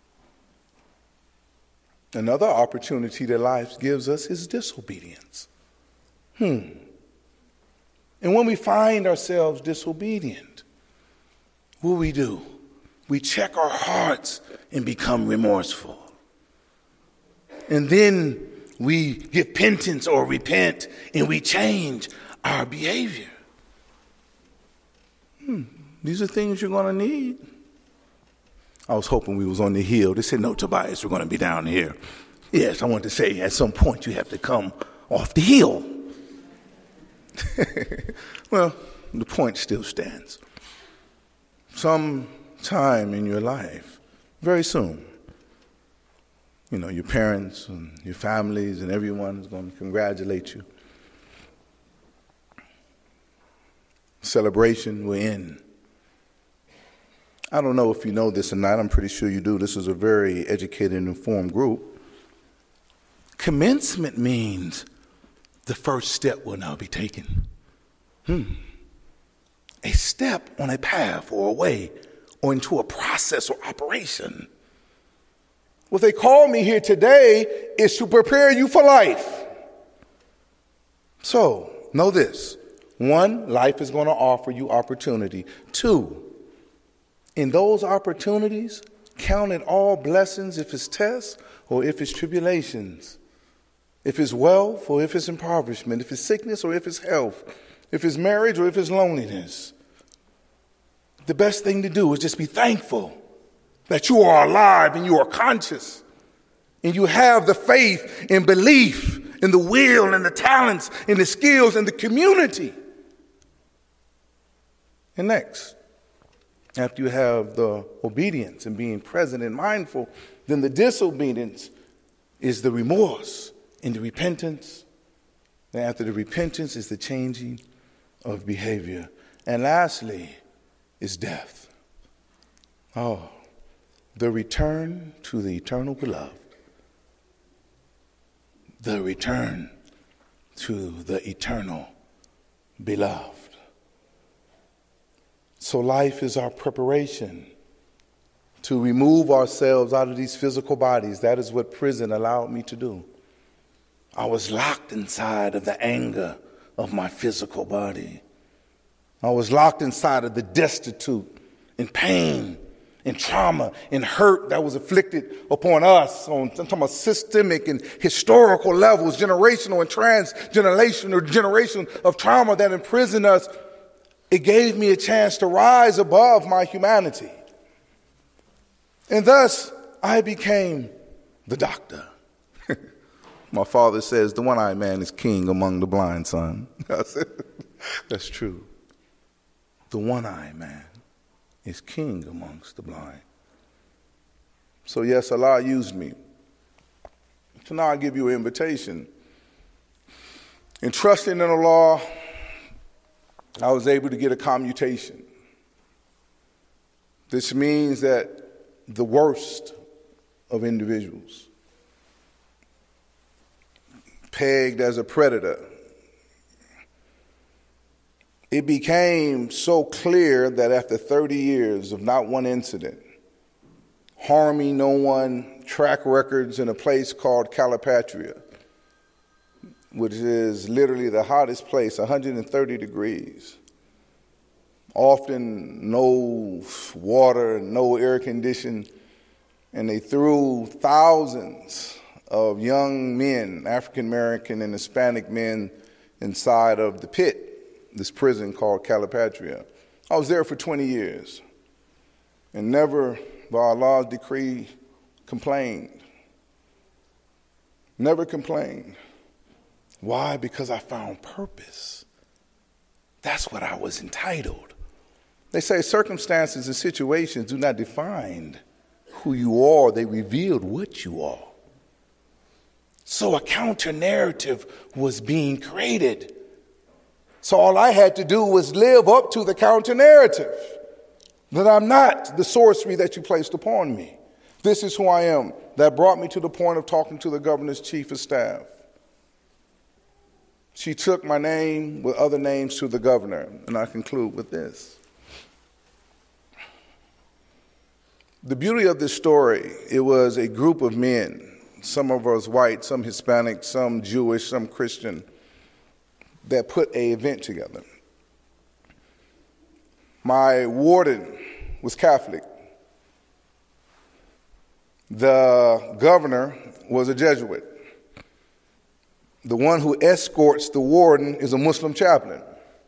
Another opportunity that life gives us is disobedience. And when we find ourselves disobedient, what do? We check our hearts and become remorseful. And then we give penance or repent and we change our behavior. These are things you're going to need. I was hoping we was on the hill. They said, no, Tobias, we're going to be down here. Yes, I want to say at some point you have to come off the hill. Well, the point still stands. some time in your life, very soon, your parents and your families and everyone is going to congratulate you. Celebration will end. I don't know if you know this or not. I'm pretty sure you do. This is a very educated and informed group. Commencement means the first step will now be taken. A step on a path or a way or into a process or operation. What they call me here today is to prepare you for life. So, know this. 1, life is going to offer you opportunity. 2, in those opportunities, count it all blessings if it's tests or if it's tribulations. If it's wealth or if it's impoverishment. If it's sickness or if it's health. If it's marriage or if it's loneliness. The best thing to do is just be thankful that you are alive and you are conscious. And you have the faith and belief in the will and the talents and the skills and the community. And next, after you have the obedience and being present and mindful, then the disobedience is the remorse and the repentance. And after the repentance is the changing of behavior. And lastly is death. Oh, the return to the eternal beloved. The return to the eternal beloved. So life is our preparation to remove ourselves out of these physical bodies. That is what prison allowed me to do. I was locked inside of the anger of my physical body. I was locked inside of the destitute and pain and trauma and hurt that was afflicted upon us on I'm talking about systemic and historical levels, generational and transgenerational generation of trauma that imprisoned us. It gave me a chance to rise above my humanity. And thus, I became the doctor. My father says, the one-eyed man is king among the blind, son. I said, that's true. The one-eyed man is king amongst the blind. So yes, Allah used me. So now I give you an invitation. In trusting in Allah, I was able to get a commutation. This means that the worst of individuals, pegged as a predator, it became so clear that after 30 years of not one incident, harming no one, track records in a place called Calipatria, which is literally the hottest place, 130 degrees. Often no water, no air conditioning, and they threw thousands of young men, African American and Hispanic men, inside of the pit, this prison called Calipatria. I was there for 20 years and never, by Allah's decree, complained. Never complained. Why? Because I found purpose. That's what I was entitled. They say circumstances and situations do not define who you are. They revealed what you are. So a counter narrative was being created. So all I had to do was live up to the counter narrative. That I'm not the sorcery that you placed upon me. This is who I am. That brought me to the point of talking to the governor's chief of staff. She took my name with other names to the governor. And I conclude with this. The beauty of this story, it was a group of men. Some of us white, some Hispanic, some Jewish, some Christian, that put an event together. My warden was Catholic. The governor was a Jesuit. The one who escorts the warden is a Muslim chaplain.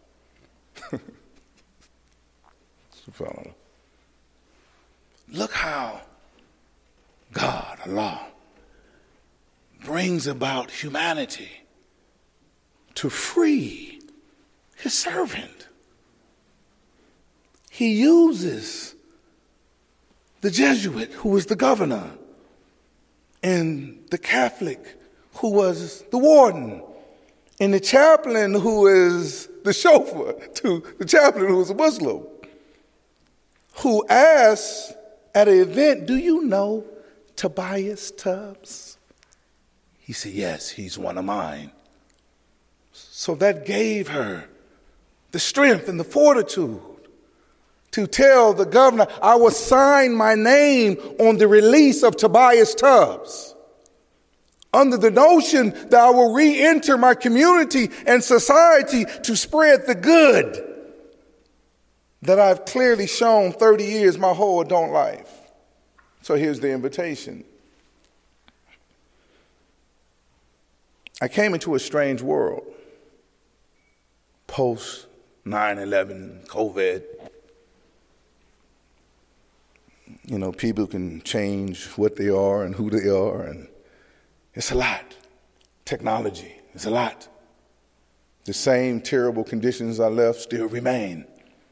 Look how God, Allah, brings about humanity to free his servant. he uses the Jesuit, who was the governor, and the Catholic, who was the warden, and the chaplain, who is the chauffeur to the chaplain, who was a Muslim, who asked at an event, "Do you know Tobias Tubbs?" He said, "Yes, he's one of mine." So that gave her the strength and the fortitude to tell the governor, "I will sign my name on the release of Tobias Tubbs, under the notion that I will re-enter my community and society to spread the good that I've clearly shown 30 years, my whole adult life." So here's the invitation. I came into a strange world, post 9/11, COVID. You know, people can change what they are and who they are, and it's a lot. Technology, it's a lot. The same terrible conditions I left still remain.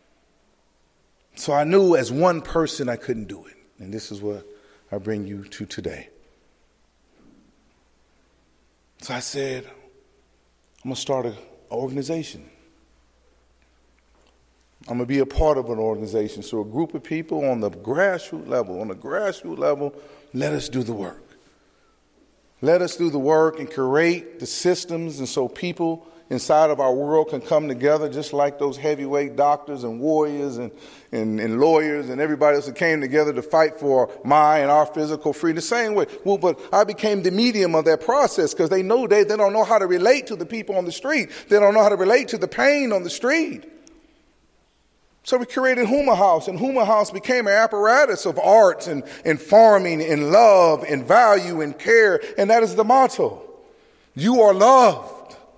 So I knew as one person I couldn't do it. And this is what I bring you to today. So I said, I'm going to start an organization. I'm going to be a part of an organization. So a group of people on the grassroots level, let us do the work. Let us do the work and create the systems, and so people inside of our world can come together just like those heavyweight doctors and warriors and lawyers and everybody else that came together to fight for my and our physical freedom. The same way. Well, but I became the medium of that process because they know they don't know how to relate to the people on the street. They don't know how to relate to the pain on the street. So we created Huma House, and Huma House became an apparatus of arts and farming and love and value and care, and that is the motto. You are loved.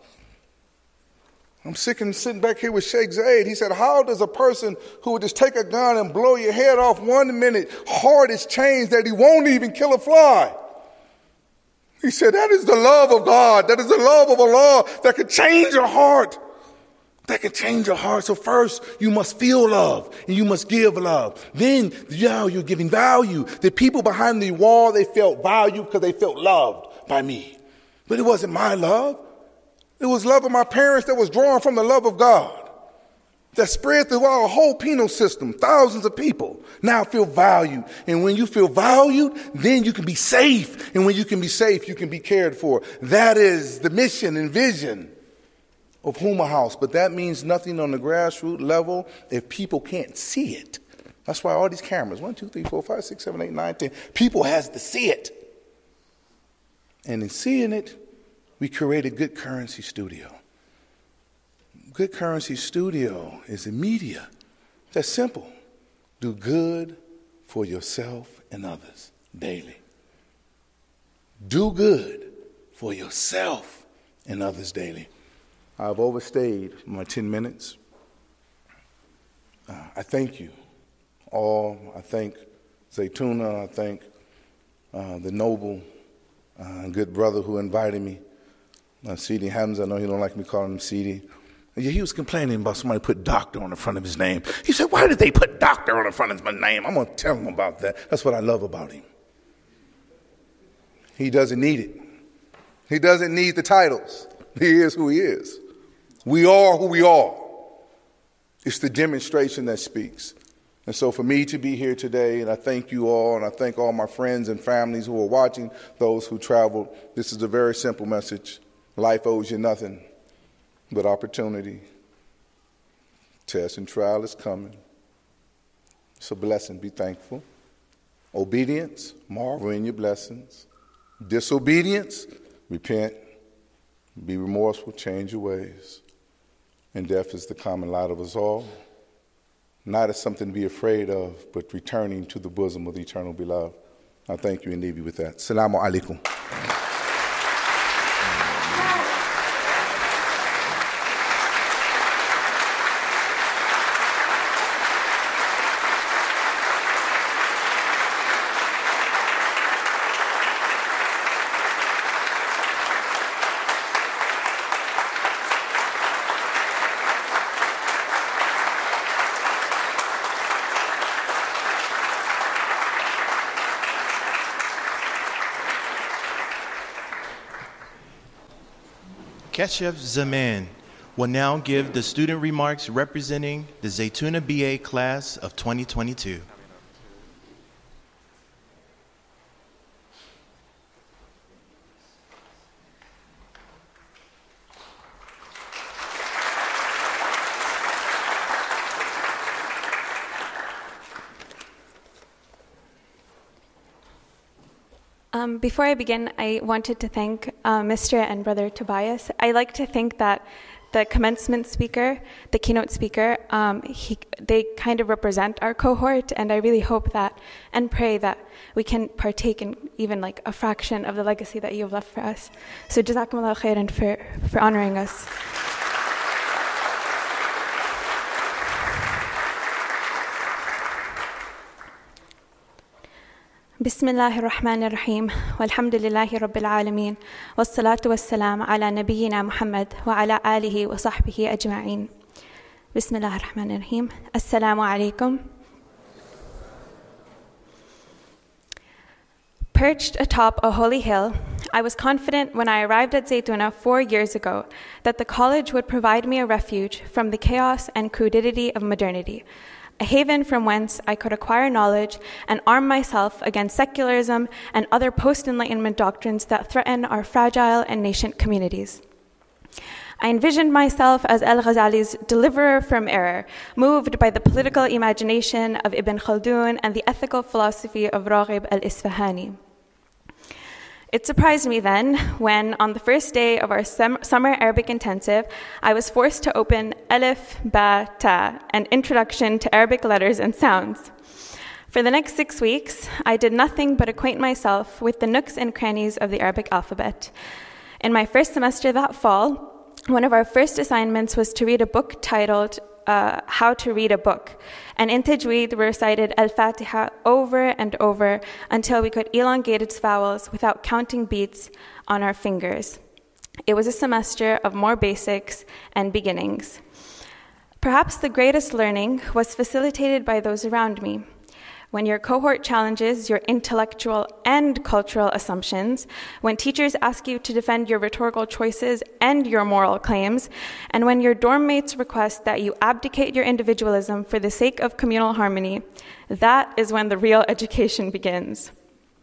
I'm sick and sitting back here with Sheikh Zaid. He said, how does a person who would just take a gun and blow your head off 1 minute, heart is changed that he won't even kill a fly? He said, that is the love of God. That is the love of Allah that can change your heart. That can change your heart. So first, you must feel love and you must give love. Then, you're giving value. The people behind the wall, they felt valued because they felt loved by me. But it wasn't my love. It was love of my parents that was drawn from the love of God, that spread through our whole penal system. Thousands of people now feel valued. And when you feel valued, then you can be safe. And when you can be safe, you can be cared for. That is the mission and vision of Huma House. But that means nothing on the grassroots level if people can't see it. That's why all these cameras, 1, 2, 3, 4, 5, 6, 7, 8, 9, 10, people has to see it. And in seeing it, we created Good Currency Studio. Good Currency Studio is a media that's simple. Do good for yourself and others daily. Do good for yourself and others daily. I've overstayed my 10 minutes. I thank you all. I thank Zaytuna. I thank the noble and good brother who invited me. Sidi Hamza, I know he don't like me calling him Sidi. Yeah, he was complaining about somebody put doctor on the front of his name. He said, why did they put doctor on the front of my name? I'm going to tell him about that. That's what I love about him. He doesn't need it. He doesn't need the titles. He is who he is. We are who we are. It's the demonstration that speaks. And so for me to be here today, and I thank you all, and I thank all my friends and families who are watching, those who traveled, this is a very simple message. Life owes you nothing but opportunity. Test and trial is coming. It's a blessing. Be thankful. Obedience, marvel in your blessings. Disobedience, repent. Be remorseful, change your ways. And death is the common lot of us all. Not as something to be afraid of, but returning to the bosom of the eternal beloved. I thank you and leave you with that. Assalamu alaikum. Keshef Zaman will now give the student remarks representing the Zaytuna BA class of 2022. Before I begin, I wanted to thank Mr. and Brother Tobias. I like to think that the commencement speaker, the keynote speaker, they kind of represent our cohort, and I really hope that and pray that we can partake in even like a fraction of the legacy that you've left for us. So Jazakumullah khairan for honoring us. بسم الله الرحمن الرحيم والحمد لله رب العالمين والصلاة والسلام على نبينا محمد وعلى آله وصحبه أجمعين. بسم الله الرحمن الرحيم. السلام عليكم. Perched atop a holy hill, I was confident when I arrived at Zaytuna 4 years ago that the college would provide me a refuge from the chaos and crudity of modernity, a haven from whence I could acquire knowledge and arm myself against secularism and other post-Enlightenment doctrines that threaten our fragile and nascent communities. I envisioned myself as Al-Ghazali's deliverer from error, moved by the political imagination of Ibn Khaldun and the ethical philosophy of Raghib al-Isfahani. It surprised me then when, on the first day of our summer Arabic intensive, I was forced to open Alif, Ba, Ta, an introduction to Arabic letters and sounds. For the next 6 weeks, I did nothing but acquaint myself with the nooks and crannies of the Arabic alphabet. In my first semester that fall, one of our first assignments was to read a book titled How to Read a Book. And in Tajweed, we recited Al-Fatiha over and over until we could elongate its vowels without counting beats on our fingers. It was a semester of more basics and beginnings. Perhaps the greatest learning was facilitated by those around me. When your cohort challenges your intellectual and cultural assumptions, when teachers ask you to defend your rhetorical choices and your moral claims, and when your dorm mates request that you abdicate your individualism for the sake of communal harmony, that is when the real education begins.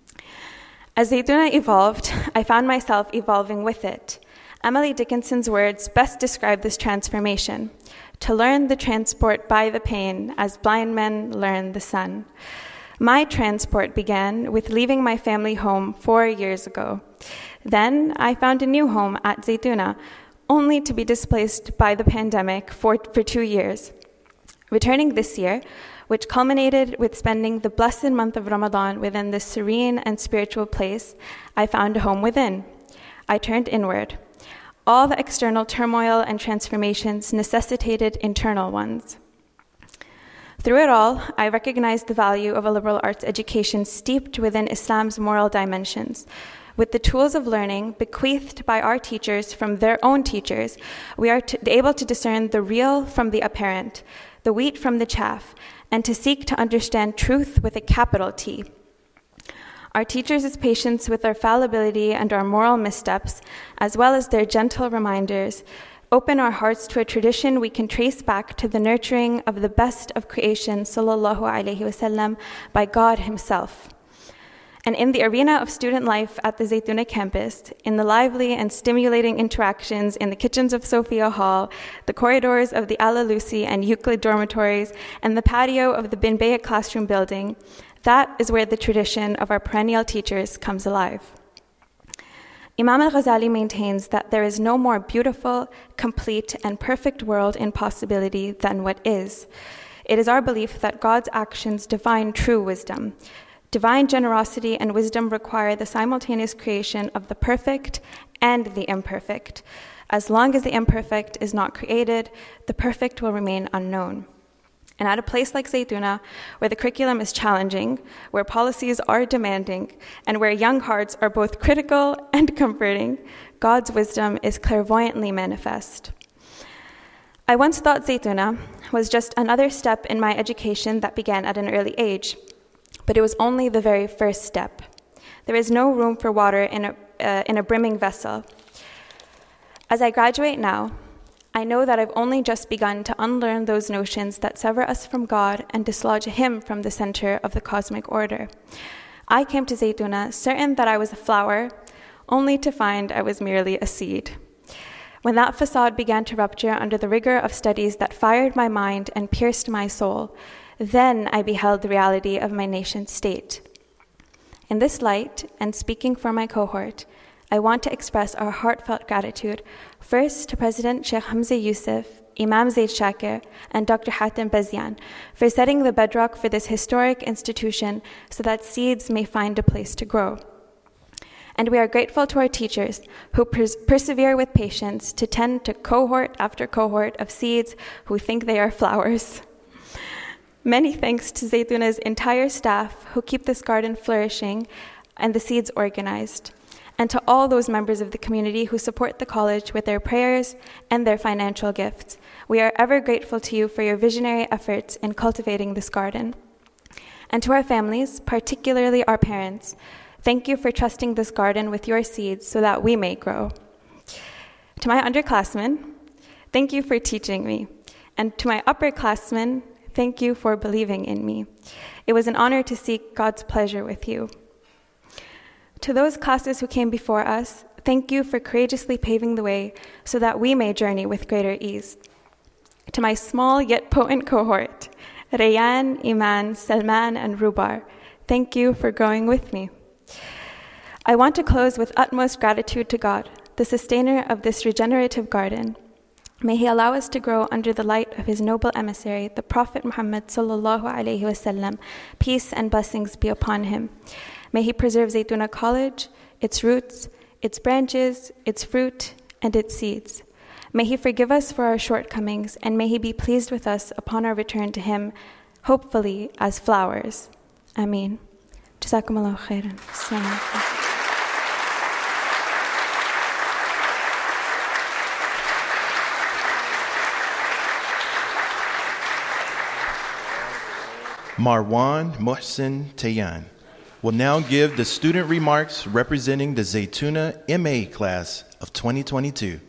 As Zaytuna evolved, I found myself evolving with it. Emily Dickinson's words best describe this transformation: to learn the transport by the pain as blind men learn the sun. My transport began with leaving my family home 4 years ago. Then I found a new home at Zaytuna, only to be displaced by the pandemic for 2 years. Returning this year, which culminated with spending the blessed month of Ramadan within this serene and spiritual place, I found a home within. I turned inward. All the external turmoil and transformations necessitated internal ones. Through it all, I recognized the value of a liberal arts education steeped within Islam's moral dimensions. With the tools of learning bequeathed by our teachers from their own teachers, we are able to discern the real from the apparent, the wheat from the chaff, and to seek to understand truth with a capital T. Our teachers' patience with our fallibility and our moral missteps, as well as their gentle reminders, open our hearts to a tradition we can trace back to the nurturing of the best of creation, sallallahu alaihi wasallam, by God Himself. And in the arena of student life at the Zaytuna campus, in the lively and stimulating interactions in the kitchens of Sophia Hall, the corridors of the Al-Alusi and Euclid dormitories, and the patio of the Bin Bayat classroom building, that is where the tradition of our perennial teachers comes alive. Imam al-Ghazali maintains that there is no more beautiful, complete, and perfect world in possibility than what is. It is our belief that God's actions define true wisdom. Divine generosity and wisdom require the simultaneous creation of the perfect and the imperfect. As long as the imperfect is not created, the perfect will remain unknown. And at a place like Zaytuna, where the curriculum is challenging, where policies are demanding, and where young hearts are both critical and comforting, God's wisdom is clairvoyantly manifest. I once thought Zaytuna was just another step in my education that began at an early age, but it was only the very first step. There is no room for water in a brimming vessel. As I graduate now, I know that I've only just begun to unlearn those notions that sever us from God and dislodge Him from the center of the cosmic order. I came to Zaytuna certain that I was a flower, only to find I was merely a seed. When that facade began to rupture under the rigor of studies that fired my mind and pierced my soul, then I beheld the reality of my nation's state. In this light, and speaking for my cohort, I want to express our heartfelt gratitude first to President Sheikh Hamza Yusuf, Imam Zaid Shakir, and Dr. Hatem Bazian for setting the bedrock for this historic institution so that seeds may find a place to grow. And we are grateful to our teachers who persevere with patience to tend to cohort after cohort of seeds who think they are flowers. Many thanks to Zaytuna's entire staff who keep this garden flourishing and the seeds organized, and to all those members of the community who support the college with their prayers and their financial gifts. We are ever grateful to you for your visionary efforts in cultivating this garden. And to our families, particularly our parents, thank you for trusting this garden with your seeds so that we may grow. To my underclassmen, thank you for teaching me. And to my upperclassmen, thank you for believing in me. It was an honor to seek God's pleasure with you. To those classes who came before us, thank you for courageously paving the way so that we may journey with greater ease. To my small yet potent cohort, Rayyan, Iman, Salman, and Rubar, thank you for growing with me. I want to close with utmost gratitude to God, the sustainer of this regenerative garden. May He allow us to grow under the light of His noble emissary, the Prophet Muhammad sallallahu alaihi wasallam. Peace and blessings be upon him. May He preserve Zaytuna College, its roots, its branches, its fruit, and its seeds. May He forgive us for our shortcomings, and may He be pleased with us upon our return to Him, hopefully as flowers. Ameen. Jazakumullahu khairan. Assalamu alaikum. Marwan Mohsin Tayan will now give the student remarks representing the Zaytuna MA class of 2022.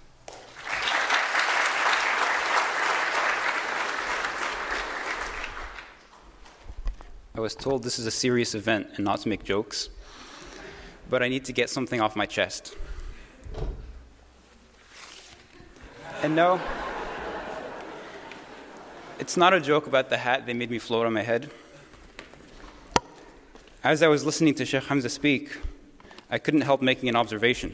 I was told this is a serious event and not to make jokes, but I need to get something off my chest. And no, it's not a joke about the hat they made me float on my head. As I was listening to Sheikh Hamza speak, I couldn't help making an observation.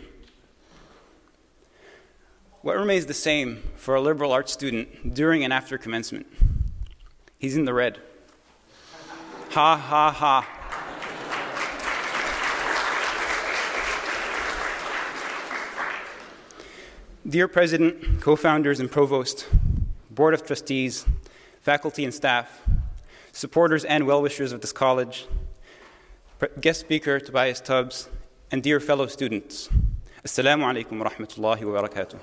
What remains the same for a liberal arts student during and after commencement? He's in the red. Ha, ha, ha. Dear President, co-founders and provost, Board of Trustees, faculty and staff, supporters and well-wishers of this college, guest speaker Tobias Tubbs, and dear fellow students, Assalamu alaikum wa rahmatullahi wa barakatuh.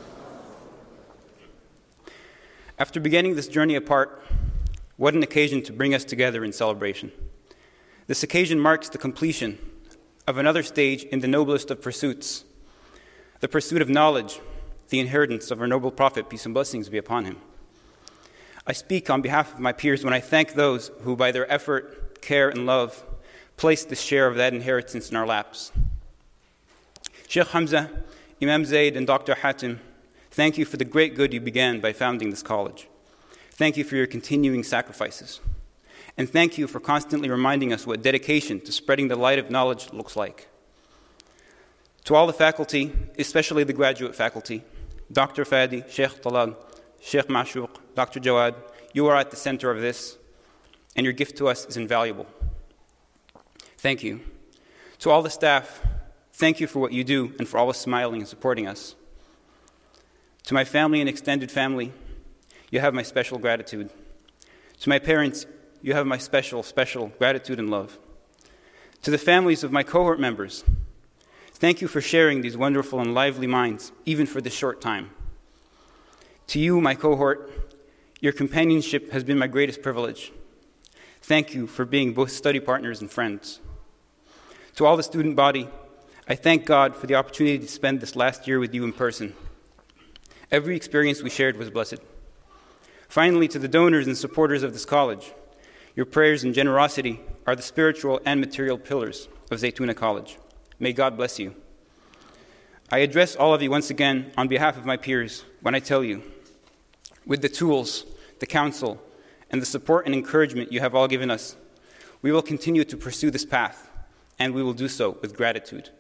After beginning this journey apart, what an occasion to bring us together in celebration. This occasion marks the completion of another stage in the noblest of pursuits, the pursuit of knowledge, the inheritance of our noble Prophet, peace and blessings be upon him. I speak on behalf of my peers when I thank those who, by their effort, care, and love, placed this share of that inheritance in our laps. Sheikh Hamza, Imam Zaid, and Dr. Hatem, thank you for the great good you began by founding this college. Thank you for your continuing sacrifices. And thank you for constantly reminding us what dedication to spreading the light of knowledge looks like. To all the faculty, especially the graduate faculty, Dr. Fadi, Sheikh Talal, Sheikh Mashuq, Dr. Jawad, you are at the center of this, and your gift to us is invaluable. Thank you. To all the staff, thank you for what you do and for always smiling and supporting us. To my family and extended family, you have my special gratitude. To my parents, you have my special gratitude and love. To the families of my cohort members, thank you for sharing these wonderful and lively minds, even for this short time. To you, my cohort, your companionship has been my greatest privilege. Thank you for being both study partners and friends. To all the student body, I thank God for the opportunity to spend this last year with you in person. Every experience we shared was blessed. Finally, to the donors and supporters of this college, your prayers and generosity are the spiritual and material pillars of Zaytuna College. May God bless you. I address all of you once again on behalf of my peers when I tell you, with the tools, the counsel, and the support and encouragement you have all given us, we will continue to pursue this path, and we will do so with gratitude.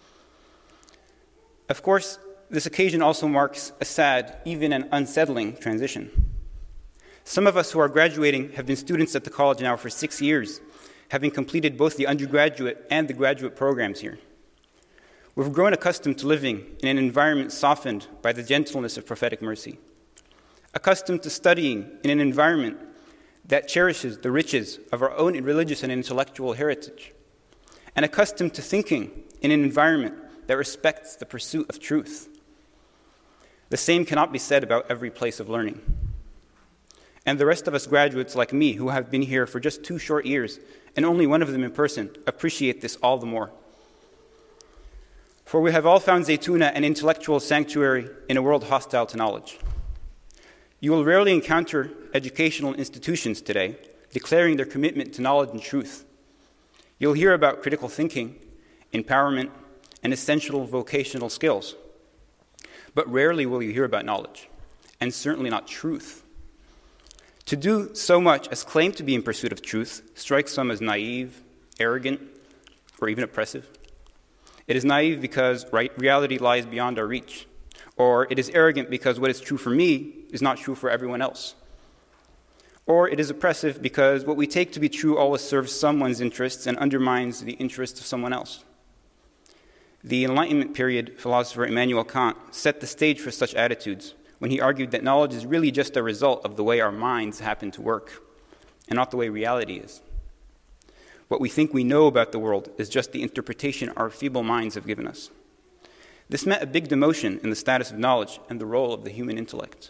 Of course, this occasion also marks a sad, even an unsettling transition. Some of us who are graduating have been students at the college now for 6 years, having completed both the undergraduate and the graduate programs here. We've grown accustomed to living in an environment softened by the gentleness of prophetic mercy, accustomed to studying in an environment that cherishes the riches of our own religious and intellectual heritage, and accustomed to thinking in an environment that respects the pursuit of truth. The same cannot be said about every place of learning. And the rest of us graduates like me, who have been here for just 2 short years, and only one of them in person, appreciate this all the more. For we have all found Zaytuna an intellectual sanctuary in a world hostile to knowledge. You will rarely encounter educational institutions today declaring their commitment to knowledge and truth. You'll hear about critical thinking, empowerment, and essential vocational skills. But rarely will you hear about knowledge, and certainly not truth. To do so much as claim to be in pursuit of truth strikes some as naive, arrogant, or even oppressive. It is naive because reality lies beyond our reach, or it is arrogant because what is true for me is not true for everyone else. Or it is oppressive because what we take to be true always serves someone's interests and undermines the interests of someone else. The Enlightenment period philosopher Immanuel Kant set the stage for such attitudes when he argued that knowledge is really just a result of the way our minds happen to work, and not the way reality is. What we think we know about the world is just the interpretation our feeble minds have given us. This meant a big demotion in the status of knowledge and the role of the human intellect.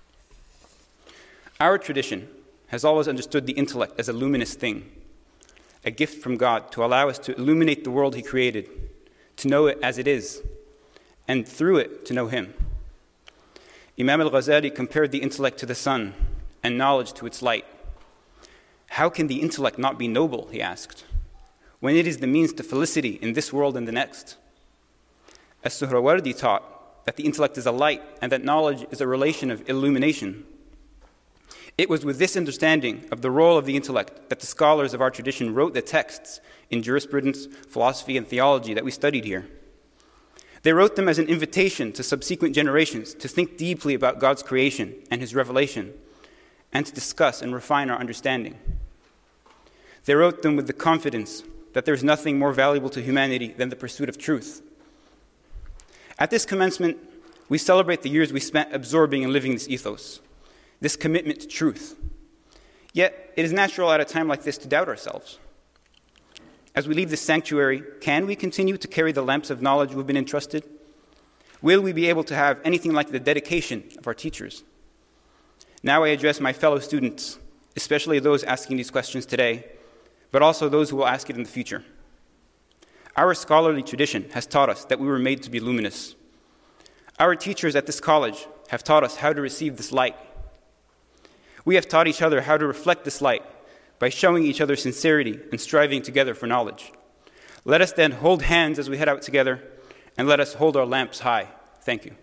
Our tradition has always understood the intellect as a luminous thing, a gift from God to allow us to illuminate the world He created, to know it as it is, and through it to know Him. Imam al-Ghazali compared the intellect to the sun and knowledge to its light. How can the intellect not be noble, he asked, when it is the means to felicity in this world and the next? As-Suhrawardi taught that the intellect is a light and that knowledge is a relation of illumination. It was with this understanding of the role of the intellect that the scholars of our tradition wrote the texts in jurisprudence, philosophy, and theology that we studied here. They wrote them as an invitation to subsequent generations to think deeply about God's creation and His revelation, and to discuss and refine our understanding. They wrote them with the confidence that there is nothing more valuable to humanity than the pursuit of truth. At this commencement, we celebrate the years we spent absorbing and living this ethos, this commitment to truth. Yet, it is natural at a time like this to doubt ourselves. As we leave this sanctuary, can we continue to carry the lamps of knowledge we've been entrusted? Will we be able to have anything like the dedication of our teachers? Now I address my fellow students, especially those asking these questions today, but also those who will ask it in the future. Our scholarly tradition has taught us that we were made to be luminous. Our teachers at this college have taught us how to receive this light. We have taught each other how to reflect this light by showing each other sincerity and striving together for knowledge. Let us then hold hands as we head out together, and let us hold our lamps high. Thank you.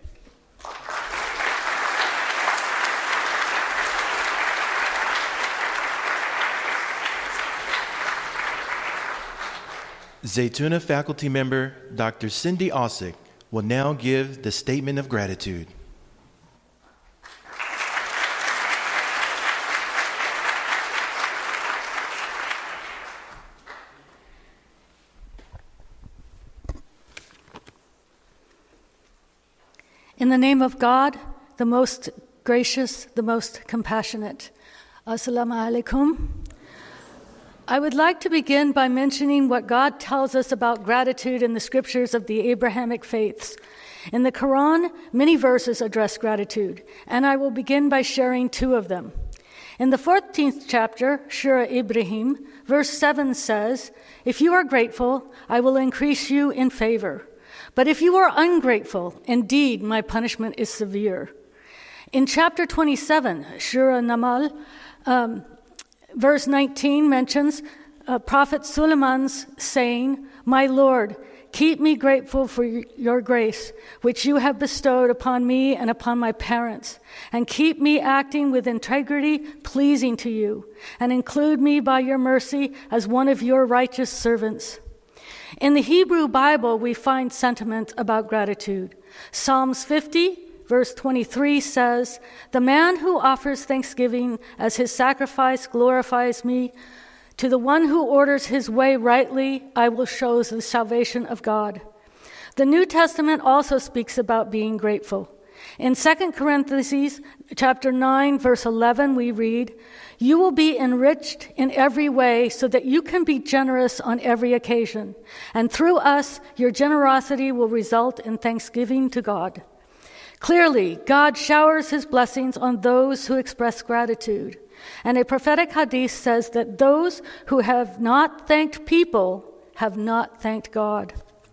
Zaytuna faculty member Dr. Cindy Osick will now give the statement of gratitude. In the name of God, the most gracious, the most compassionate. Assalamu alaikum. I would like to begin by mentioning what God tells us about gratitude in the scriptures of the Abrahamic faiths. In the Quran, many verses address gratitude, and I will begin by sharing 2 of them. In the 14th chapter, Surah Ibrahim, verse 7 says, "If you are grateful, I will increase you in favor. But if you are ungrateful, indeed my punishment is severe." In chapter 27, Surah Namal, verse 19 mentions Prophet Suleiman's saying, "My Lord, keep me grateful for your grace, which you have bestowed upon me and upon my parents, and keep me acting with integrity pleasing to you, and include me by your mercy as one of your righteous servants." In the Hebrew Bible, we find sentiment about gratitude. Psalms 50, verse 23 says, "The man who offers thanksgiving as his sacrifice glorifies me. To the one who orders his way rightly, I will show the salvation of God." The New Testament also speaks about being grateful. In 2 Corinthians chapter 9, verse 11, we read, "You will be enriched in every way so that you can be generous on every occasion. And through us, your generosity will result in thanksgiving to God." Clearly, God showers his blessings on those who express gratitude. And a prophetic hadith says that those who have not thanked people have not thanked God.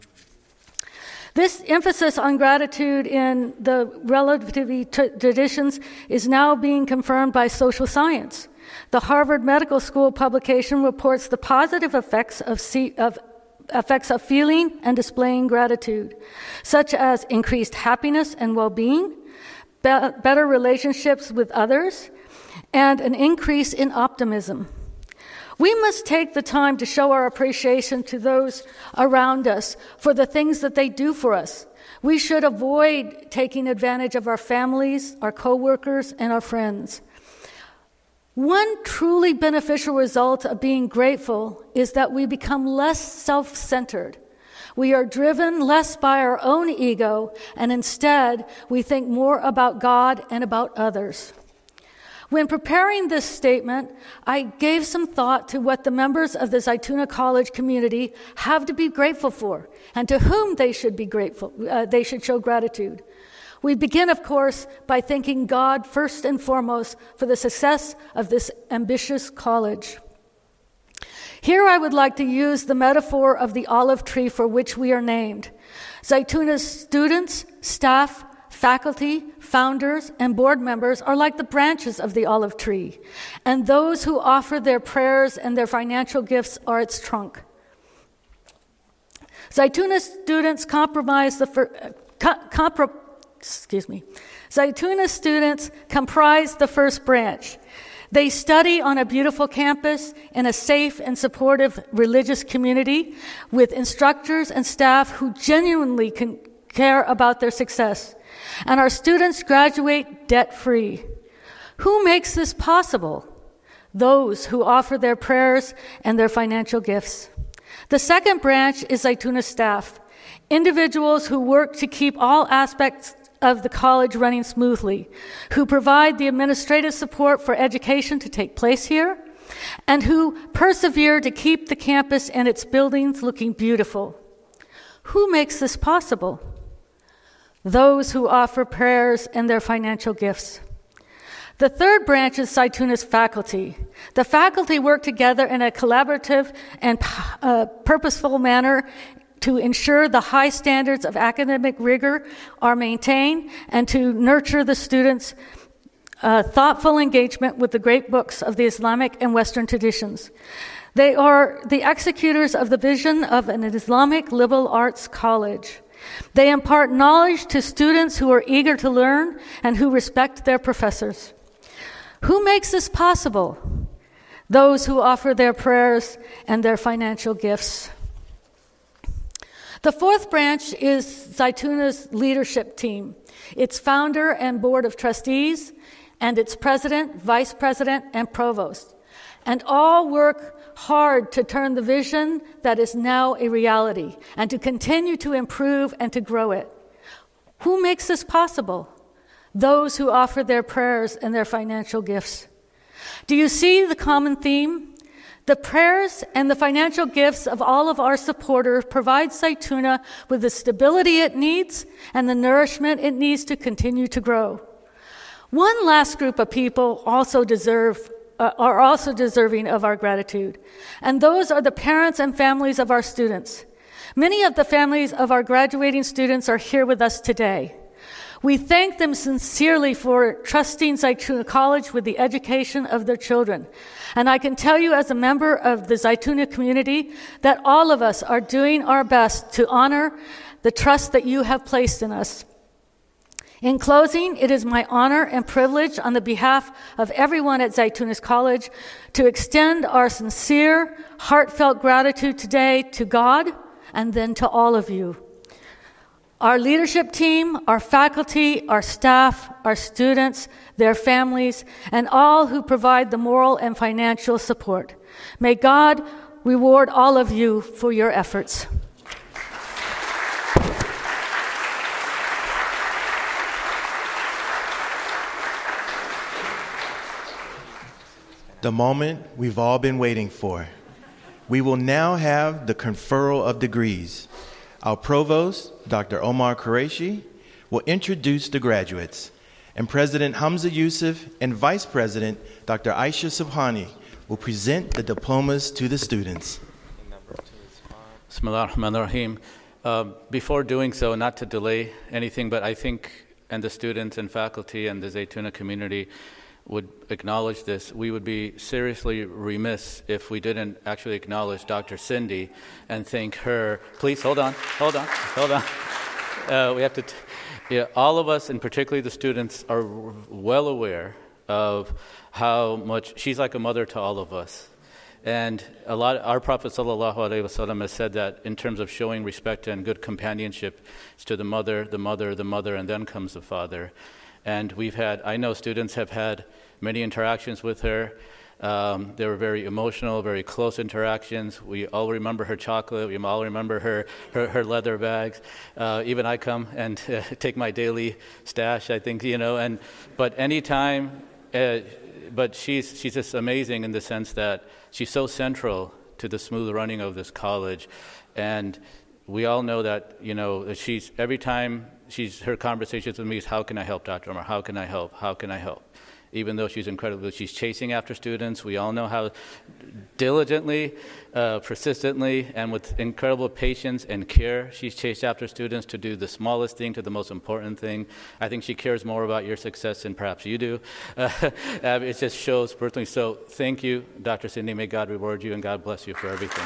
This emphasis on gratitude in the relativity traditions is now being confirmed by social science. The Harvard Medical School publication reports the positive effects of feeling and displaying gratitude, such as increased happiness and well-being, better relationships with others, and an increase in optimism. We must take the time to show our appreciation to those around us for the things that they do for us. We should avoid taking advantage of our families, our coworkers, and our friends. One truly beneficial result of being grateful is that we become less self-centered. We are driven less by our own ego, and instead we think more about God and about others. When preparing this statement, I gave some thought to what the members of the Zaytuna College community have to be grateful for, and to whom they should be grateful. They should show gratitude. We begin, of course, by thanking God first and foremost for the success of this ambitious college. Here I would like to use the metaphor of the olive tree for which we are named. Zaytuna's students, staff, faculty, founders, and board members are like the branches of the olive tree, and those who offer their prayers and their financial gifts are its trunk. Zaytuna students comprise the first branch. They study on a beautiful campus in a safe and supportive religious community with instructors and staff who genuinely care about their success. And our students graduate debt-free. Who makes this possible? Those who offer their prayers and their financial gifts. The second branch is Zaytuna staff, individuals who work to keep all aspects of the college running smoothly, who provide the administrative support for education to take place here, and who persevere to keep the campus and its buildings looking beautiful. Who makes this possible? Those who offer prayers and their financial gifts. The third branch is Zaytuna's faculty. The faculty work together in a collaborative and purposeful manner to ensure the high standards of academic rigor are maintained and to nurture the students' thoughtful engagement with the great books of the Islamic and Western traditions. They are the executors of the vision of an Islamic liberal arts college. They impart knowledge to students who are eager to learn and who respect their professors. Who makes this possible? Those who offer their prayers and their financial gifts. The fourth branch is Zaytuna's leadership team, its founder and board of trustees, and its president, vice president, and provost. And all work hard to turn the vision that is now a reality and to continue to improve and to grow it. Who makes this possible? Those who offer their prayers and their financial gifts. Do you see the common theme? The prayers and the financial gifts of all of our supporters provide Zaytuna with the stability it needs and the nourishment it needs to continue to grow. One last group of people are also deserving of our gratitude, and those are the parents and families of our students. Many of the families of our graduating students are here with us today. We thank them sincerely for trusting Zaytuna College with the education of their children. And I can tell you as a member of the Zaytuna community that all of us are doing our best to honor the trust that you have placed in us. In closing, it is my honor and privilege on the behalf of everyone at Zaytuna College to extend our sincere, heartfelt gratitude today to God and then to all of you. Our leadership team, our faculty, our staff, our students, their families, and all who provide the moral and financial support. May God reward all of you for your efforts. The moment we've all been waiting for. We will now have the conferral of degrees. Our provost, Dr. Omar Qureshi, will introduce the graduates, and President Hamza Yusuf and Vice President Dr. Aisha Subhani will present the diplomas to the students. Bismillah ar-Rahman ar-Rahim. Before doing so, not to delay anything, but I think, and the students and faculty and the Zaytuna community would acknowledge this, we would be seriously remiss if we didn't actually acknowledge Dr. Cindy and thank her. Please, hold on. We have to, all of us, and particularly the students, are well aware of how much, she's like a mother to all of us. And our Prophet ﷺ has said that in terms of showing respect and good companionship, it's to the mother, and then comes the father. And I know students have had many interactions with her. They were very emotional, very close interactions. We all remember her chocolate. We all remember her leather bags. Even I come and take my daily stash, I think, but anytime, but she's just amazing in the sense that she's so central to the smooth running of this college. And we all know that, every time her conversations with me is, how can I help, Dr. Omar? How can I help? How can I help? Even though she's chasing after students. We all know how diligently, persistently, and with incredible patience and care she's chased after students to do the smallest thing to the most important thing. I think she cares more about your success than perhaps you do. It just shows personally. So thank you, Dr. Cindy. May God reward you and God bless you for everything.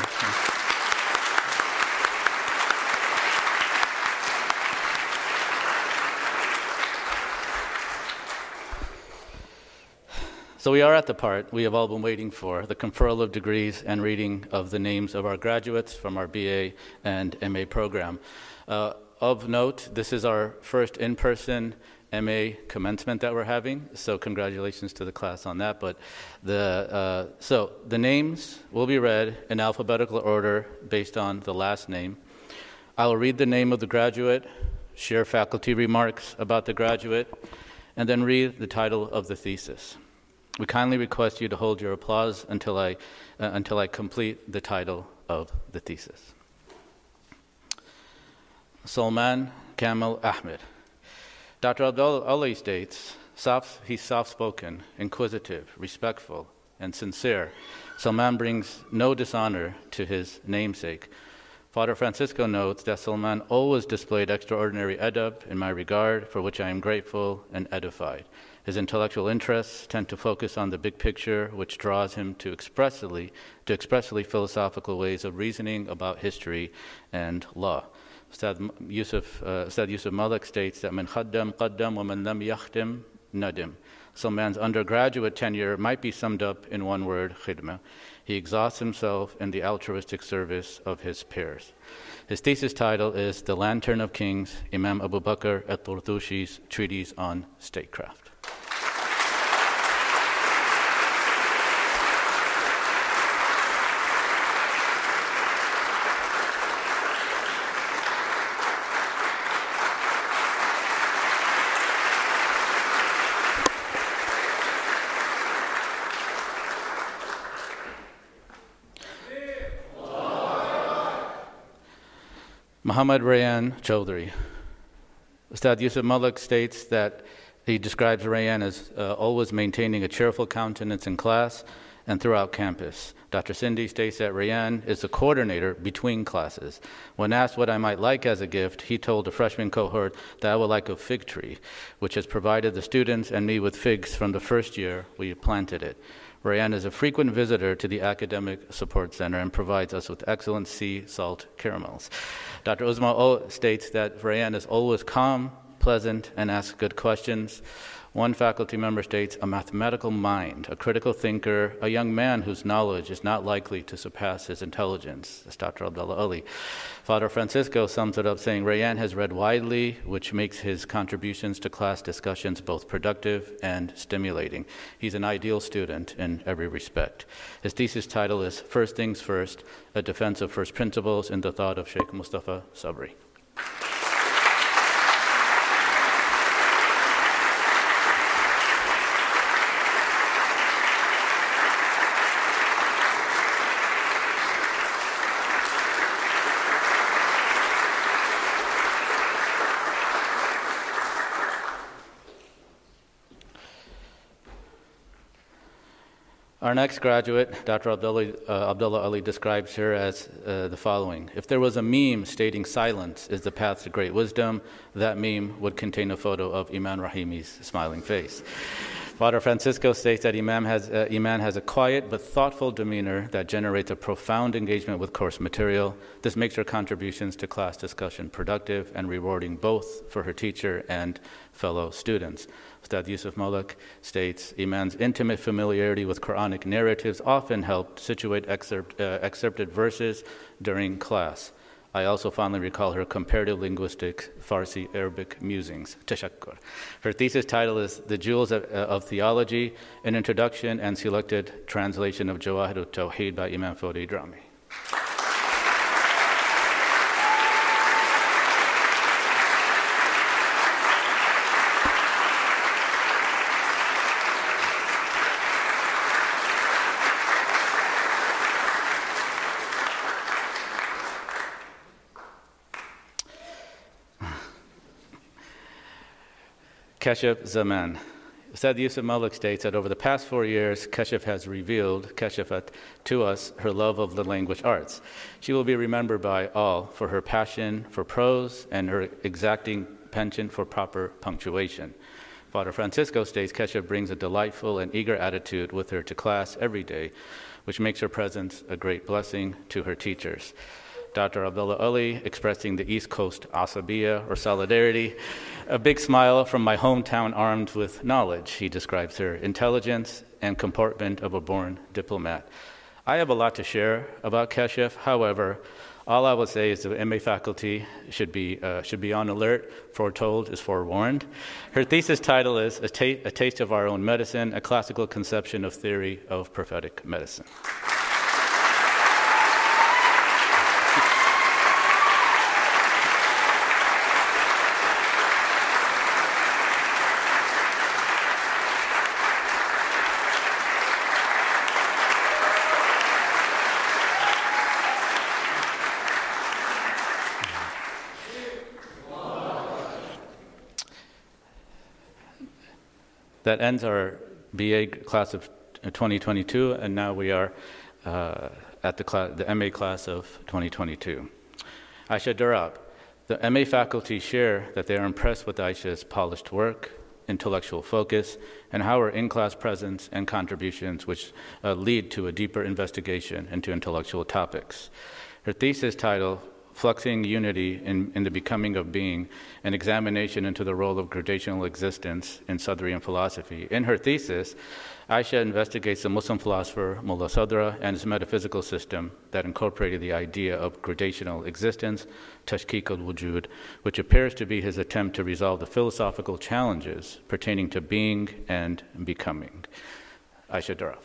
So we are at the part we have all been waiting for, the conferral of degrees and reading of the names of our graduates from our BA and MA program. Of note, this is our first in-person MA commencement that we're having, so congratulations to the class on that. But so the names will be read in alphabetical order based on the last name. I will read the name of the graduate, share faculty remarks about the graduate, and then read the title of the thesis. We kindly request you to hold your applause until I complete the title of the thesis. Salman Kamil Ahmed. Dr. Abdullah states, he's soft-spoken, inquisitive, respectful, and sincere. Salman brings no dishonor to his namesake. Father Francisco notes that Salman always displayed extraordinary adab in my regard, for which I am grateful and edified. His intellectual interests tend to focus on the big picture, which draws him to expressly philosophical ways of reasoning about history and law. Ustad Yusuf Malik states that man khaddam qaddam wa man lam yakhdim nadim. Salman's undergraduate tenure might be summed up in one word, khidmah. He exhausts himself in the altruistic service of his peers. His thesis title is The Lantern of Kings, Imam Abu Bakr at-Turtushi's Treatise on Statecraft. Muhammad Rayan Chaudhry. Ustad Yusuf Malik states that He describes Rayan as always maintaining a cheerful countenance in class and throughout campus. Dr. Cindy states that Rayan is the coordinator between classes. When asked what I might like as a gift, he told the freshman cohort that I would like a fig tree, which has provided the students and me with figs from the first year we planted it. Rayan is a frequent visitor to the Academic Support Center and provides us with excellent sea salt caramels. Dr. Uzma O states that Rayan is always calm, pleasant, and asks good questions. One faculty member states, a mathematical mind, a critical thinker, a young man whose knowledge is not likely to surpass his intelligence. That's Dr. Abdullah Ali. Father Francisco sums it up saying, Rayan has read widely, which makes his contributions to class discussions both productive and stimulating. He's an ideal student in every respect. His thesis title is First Things First, a defense of first principles in the thought of Sheikh Mustafa Sabri. Our next graduate, Dr. Abdullah Ali, describes her as the following. If there was a meme stating silence is the path to great wisdom, that meme would contain a photo of Imam Rahimi's smiling face. Father Francisco states that Imam has a quiet but thoughtful demeanor that generates a profound engagement with course material. This makes her contributions to class discussion productive and rewarding both for her teacher and fellow students. Ustad Yusuf Malik states, Imam's intimate familiarity with Quranic narratives often helped situate excerpted verses during class. I also fondly recall her comparative linguistic Farsi-Arabic musings. Tashakkur. Her thesis title is The Jewels of Theology, an introduction and selected translation of Jawahir al-Tawheed by Imam Fodi Drami. Kashif Zaman. Ustad Yusuf Malik states that over the past 4 years, Kashif has revealed, Kashifat, to us her love of the language arts. She will be remembered by all for her passion for prose and her exacting penchant for proper punctuation. Father Francisco states Kashif brings a delightful and eager attitude with her to class every day, which makes her presence a great blessing to her teachers. Dr. Abdullah Ali, expressing the East Coast asabiya or solidarity, a big smile from my hometown armed with knowledge. He describes her intelligence and comportment of a born diplomat. I have a lot to share about Kashif. However, all I will say is the MA faculty should be on alert. Foretold is forewarned. Her thesis title is A Taste of Our Own Medicine, a classical conception of theory of prophetic medicine. That ends our BA class of 2022, and now we are at the MA class of 2022. Aisha Durab. The MA faculty share that they are impressed with Aisha's polished work, intellectual focus, and how her in-class presence and contributions which lead to a deeper investigation into intellectual topics. Her thesis title, Fluxing Unity in the Becoming of Being, an examination into the role of gradational existence in Sadrian philosophy. In her thesis, Aisha investigates the Muslim philosopher Mullah Sadra and his metaphysical system that incorporated the idea of gradational existence, tashkik al-wujud, which appears to be his attempt to resolve the philosophical challenges pertaining to being and becoming. Aisha Durab.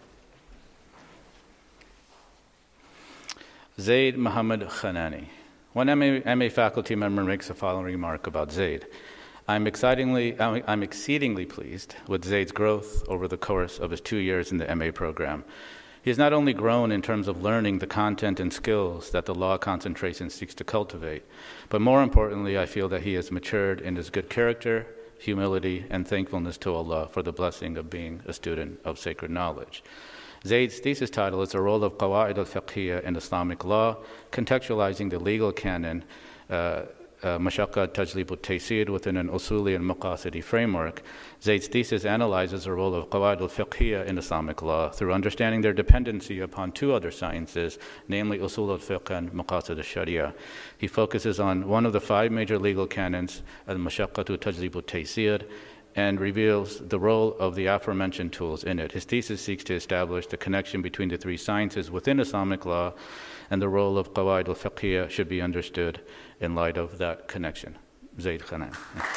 Zaid Muhammad Khanani. One MA faculty member makes the following remark about Zaid. I'm exceedingly pleased with Zaid's growth over the course of his 2 years in the MA program. He has not only grown in terms of learning the content and skills that the law concentration seeks to cultivate, but more importantly, I feel that he has matured in his good character, humility, and thankfulness to Allah for the blessing of being a student of sacred knowledge. Zaid's thesis title is The Role of Qawa'id al-Fiqhiyya in Islamic Law, contextualizing the legal canon, Mashaqqa Tajlib al-Taysir within an Usuli and Maqasidi framework. Zaid's thesis analyzes the role of Qawa'id al-Fiqhiyya in Islamic law through understanding their dependency upon two other sciences, namely Usul al-Fiqh and Maqasid al-Sharia. He focuses on one of the 5 major legal canons, al-Mashaqqatu Tajlib al-Taysir, and reveals the role of the aforementioned tools in it. His thesis seeks to establish the connection between the 3 sciences within Islamic law, and the role of Qawa'id al-Fiqhiyya should be understood in light of that connection. Zaid Khanan.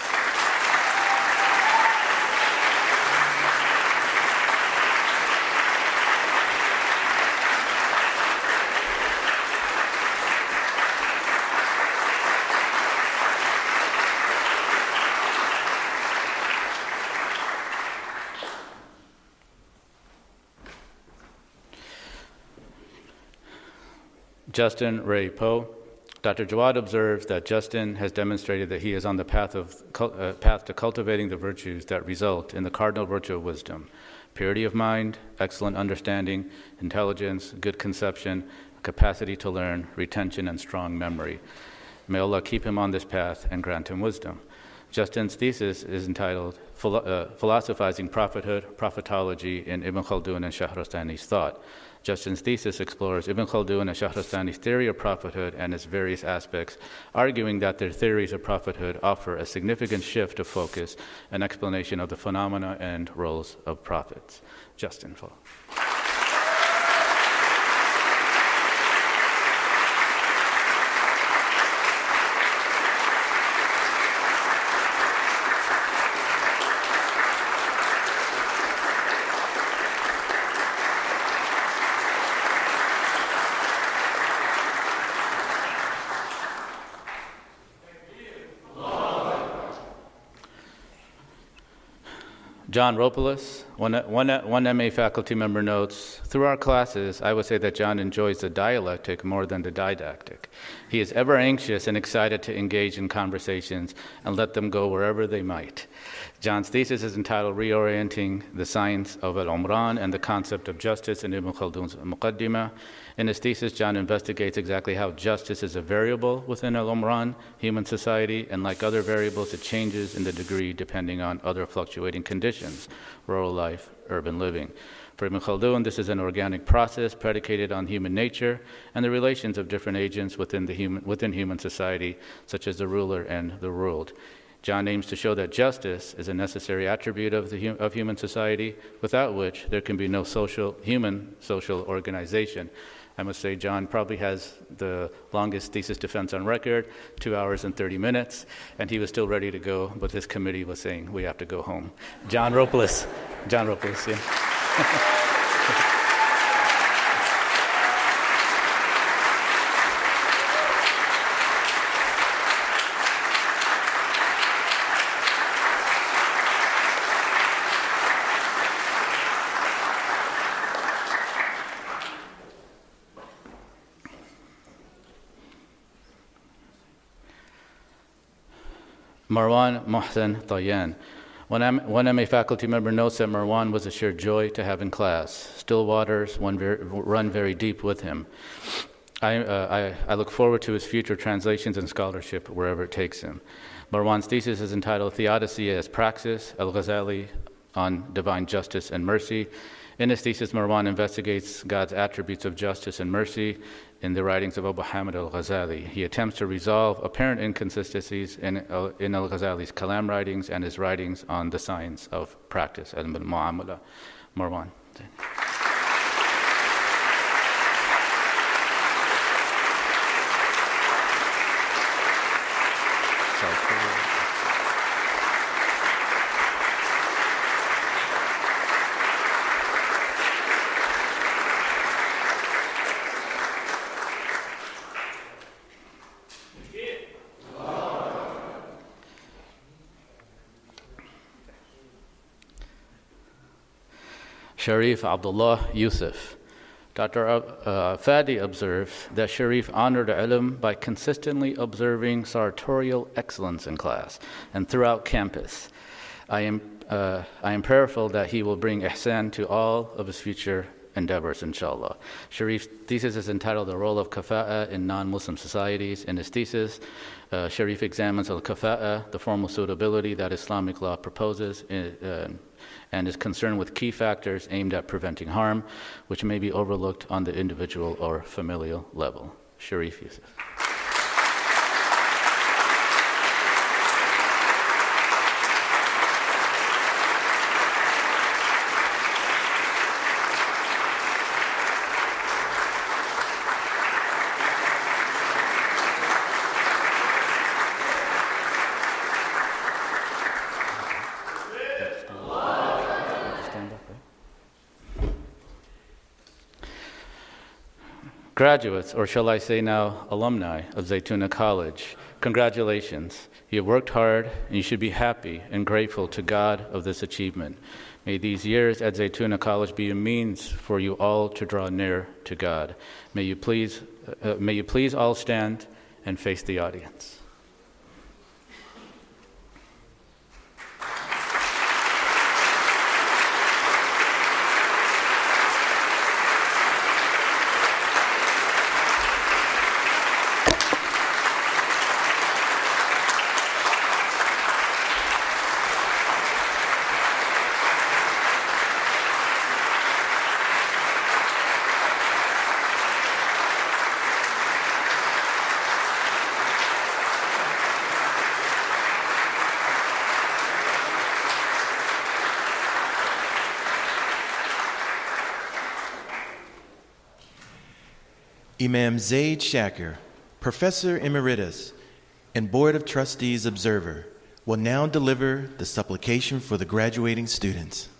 Justin Ray Poe. Dr. Jawad observes that Justin has demonstrated that he is on the path to cultivating the virtues that result in the cardinal virtue of wisdom: purity of mind, excellent understanding, intelligence, good conception, capacity to learn, retention, and strong memory. May Allah keep him on this path and grant him wisdom. Justin's thesis is entitled Philosophizing Prophethood, Prophetology in Ibn Khaldun and Shahrastani's Thought. Justin's thesis explores Ibn Khaldun and Shahrastani's theory of prophethood and its various aspects, arguing that their theories of prophethood offer a significant shift of focus and explanation of the phenomena and roles of prophets. Justin, follow. John Ropolis, one MA faculty member notes, through our classes, I would say that John enjoys the dialectic more than the didactic. He is ever anxious and excited to engage in conversations and let them go wherever they might. John's thesis is entitled Reorienting the Science of Al-Umran and the Concept of Justice in Ibn Khaldun's Muqaddimah. In his thesis, John investigates exactly how justice is a variable within Al-Umran, human society, and like other variables, it changes in the degree depending on other fluctuating conditions, rural life, urban living. For Ibn Khaldun, this is an organic process predicated on human nature and the relations of different agents within human society, such as the ruler and the ruled. John aims to show that justice is a necessary attribute of human society, without which there can be no human social organization. I must say John probably has the longest thesis defense on record, 2 hours and 30 minutes, and he was still ready to go, but his committee was saying, we have to go home. John Ropolis, yeah. Marwan Mohsen Tayyan. One MA faculty member notes that Marwan was a sheer joy to have in class. Still waters run very deep with him. I look forward to his future translations and scholarship wherever it takes him. Marwan's thesis is entitled Theodicy as Praxis, Al-Ghazali on Divine Justice and Mercy. In his thesis, Marwan investigates God's attributes of justice and mercy in the writings of Abu Hamid al-Ghazali. He attempts to resolve apparent inconsistencies in al-Ghazali's Kalam writings and his writings on the science of practice, al-Mu'amala. Marwan. Sharif Abdullah Yusuf. Dr. Fadi observes that Sharif honored ilm by consistently observing sartorial excellence in class and throughout campus. I am prayerful that he will bring ihsan to all of his future endeavors, inshallah. Sharif's thesis is entitled The Role of Kafa'a in Non-Muslim Societies. In his thesis, Sharif examines al-kafa'a, the formal suitability that Islamic law proposes, and is concerned with key factors aimed at preventing harm, which may be overlooked on the individual or familial level. Sharif Yusuf. Graduates, or shall I say now, alumni of Zaytuna College, congratulations. You have worked hard, and you should be happy and grateful to God of this achievement. May these years at Zaytuna College be a means for you all to draw near to God. May you please all stand and face the audience. Imam Zaid Shakir, Professor Emeritus and Board of Trustees Observer, will now deliver the supplication for the graduating students.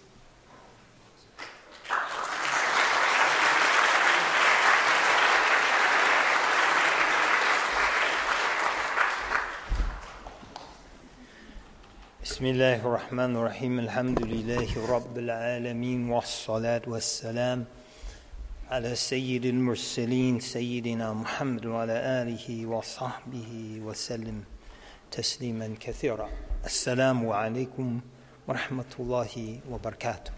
بسم الله الرحمن الرحيم الحمد لله رب العالمين والصلاة والسلام على سيد المرسلين سيدنا محمد وعلى آله وصحبه وسلم تسليما كثيرا. السلام عليكم ورحمة الله وبركاته.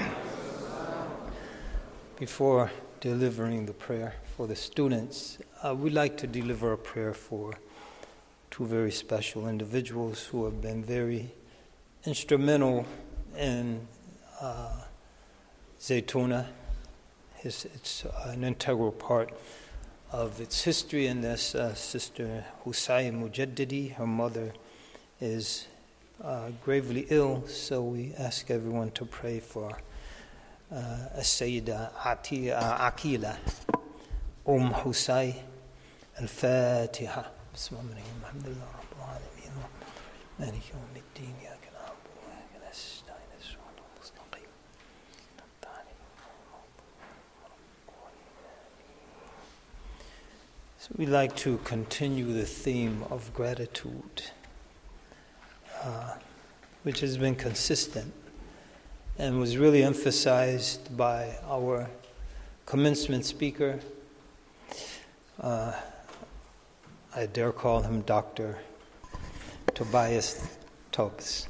Before delivering the prayer for the students, we'd like to deliver a prayer for two very special individuals who have been very instrumental in Zaytuna. It's an integral part of its history, and that's Sister Hussein Mujaddidi. Her mother is gravely ill, so we ask everyone to pray for Sayyida Aqila Hussein Al-Fatiha. Bismillahirrahmanirrahim. Alhamdulillah Rabbil Alameen. Maliki Yawmiddin. So we'd like to continue the theme of gratitude, which has been consistent and was really emphasized by our commencement speaker. I dare call him Dr. Tobias Tubbs.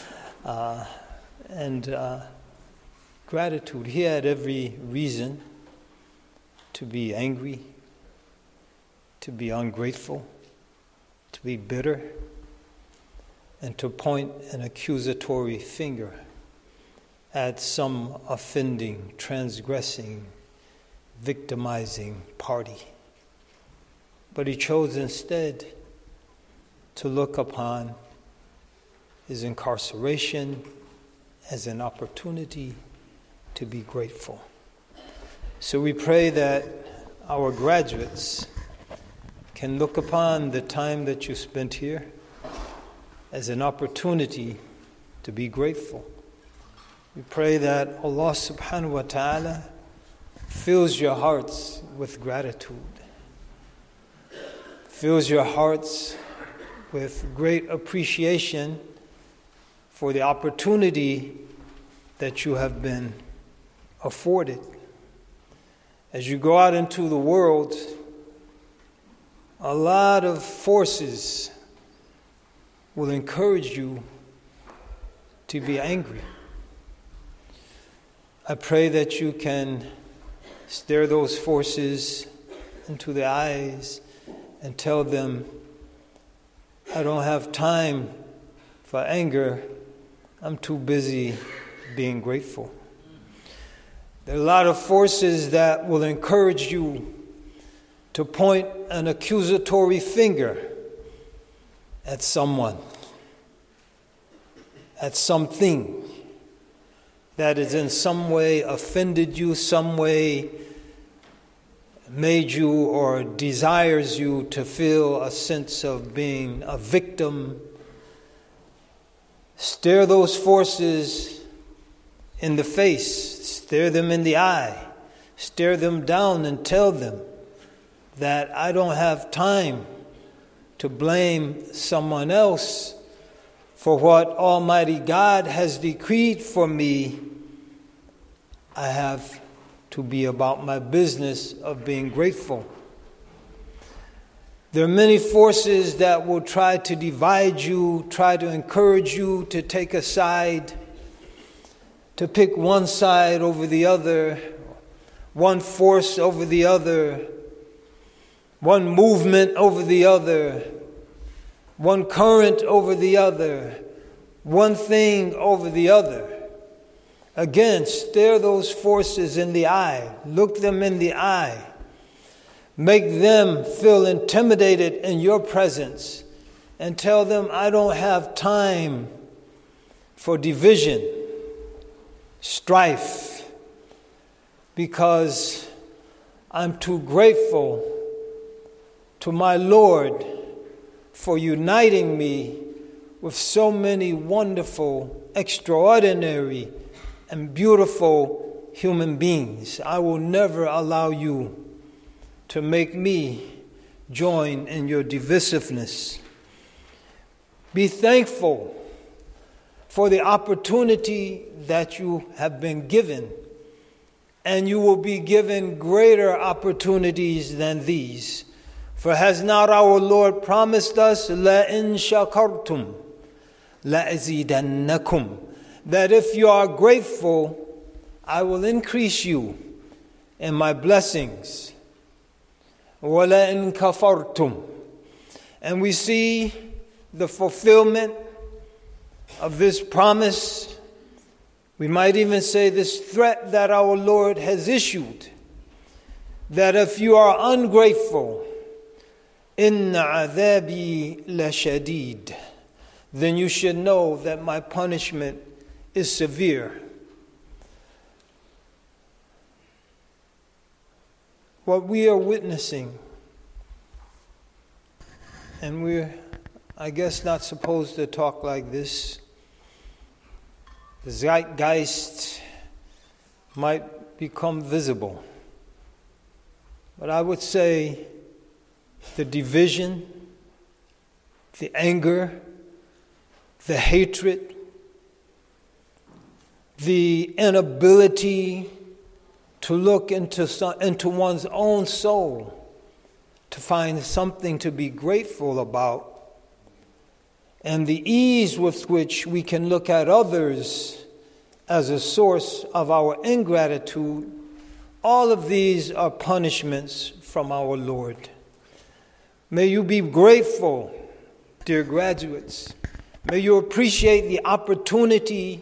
And gratitude, he had every reason to be angry, to be ungrateful, to be bitter, and to point an accusatory finger at some offending, transgressing, victimizing party. But he chose instead to look upon his incarceration as an opportunity to be grateful. So we pray that our graduates can look upon the time that you spent here as an opportunity to be grateful. We pray that Allah subhanahu wa ta'ala fills your hearts with gratitude, fills your hearts with great appreciation for the opportunity that you have been afforded. As you go out into the world, a lot of forces will encourage you to be angry. I pray that you can stare those forces into the eyes and tell them, I don't have time for anger. I'm too busy being grateful. There are a lot of forces that will encourage you to point an accusatory finger at someone, at something that has in some way offended you, some way made you or desires you to feel a sense of being a victim. Stare those forces in the face, stare them in the eye, stare them down and tell them that I don't have time to blame someone else for what Almighty God has decreed for me. I have to be about my business of being grateful. There are many forces that will try to divide you, try to encourage you to take a side, to pick one side over the other, one force over the other, one movement over the other, one current over the other, one thing over the other. Again, stare those forces in the eye. Look them in the eye. Make them feel intimidated in your presence and tell them, I don't have time for division, strife, because I'm too grateful to my Lord for uniting me with so many wonderful, extraordinary, and beautiful human beings. I will never allow you to make me join in your divisiveness. Be thankful for the opportunity that you have been given, and you will be given greater opportunities than these. For has not our Lord promised us, لَإِن شَكَرْتُمْ لَأَزِيدَنَّكُمْ, that if you are grateful, I will increase you in my blessings. وَلَئِن كَفَرْتُمْ, and we see the fulfillment of this promise. We might even say this threat that our Lord has issued, that if you are ungrateful, إِنَّ عَذَابِي لَشَدِيدٌ, then you should know that my punishment is severe. What we are witnessing, and we're, I guess, not supposed to talk like this. The zeitgeist might become visible. But I would say the division, the anger, the hatred, the inability to look into one's own soul, to find something to be grateful about, and the ease with which we can look at others as a source of our ingratitude, all of these are punishments from our Lord. May you be grateful, dear graduates. May you appreciate the opportunities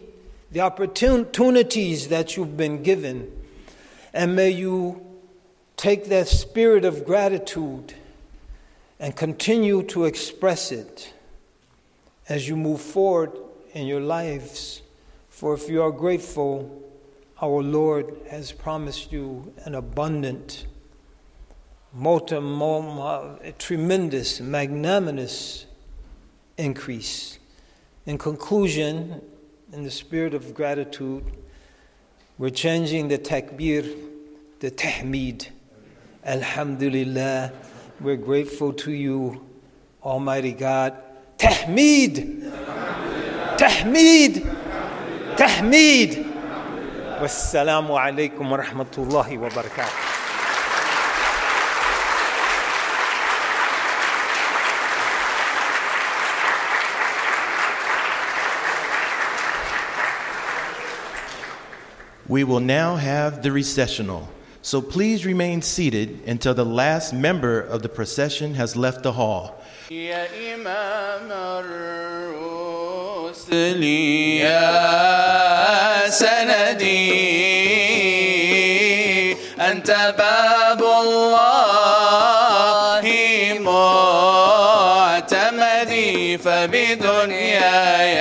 that you've been given. And may you take that spirit of gratitude and continue to express it as you move forward in your lives. For if you are grateful, our Lord has promised you an abundant, tremendous, magnanimous increase. In conclusion, in the spirit of gratitude, we're changing the takbir, the tahmeed. Alhamdulillah, we're grateful to you, Almighty God. Tahmeed! Tahmeed! Tahmeed! والسلام عليكم ورحمة الله وبركاته. We will now have the recessional. So please remain seated until the last member of the procession has left the hall. يا إمام الرسل يا سندي أنت باب الله معتمدي فبدنياي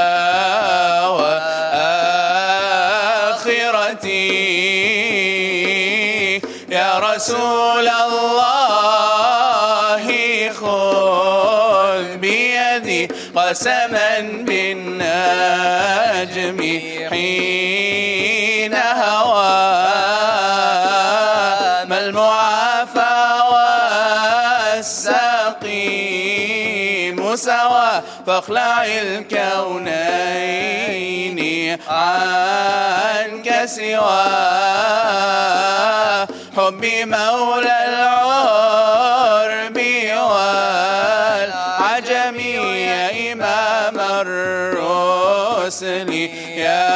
يا رسول الله خذ بيدي قسما بالنجم حين هوى ما المعافى والسقيم سوى فاخلع الكونين عنك سوى حب مولى العرب والعجم يا إمام الرسل يا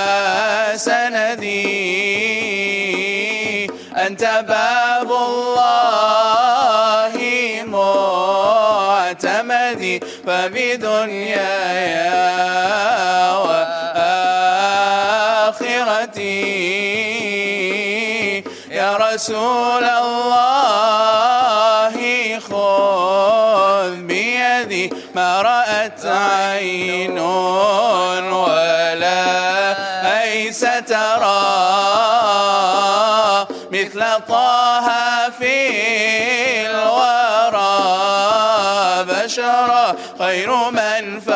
سندي أنت باب الله معتمدي فبدنياي وآخرتي يا رسول الله خذ بيدي ما رأت عين ولا أيس ترى مثل طه في الورى بشرا خير من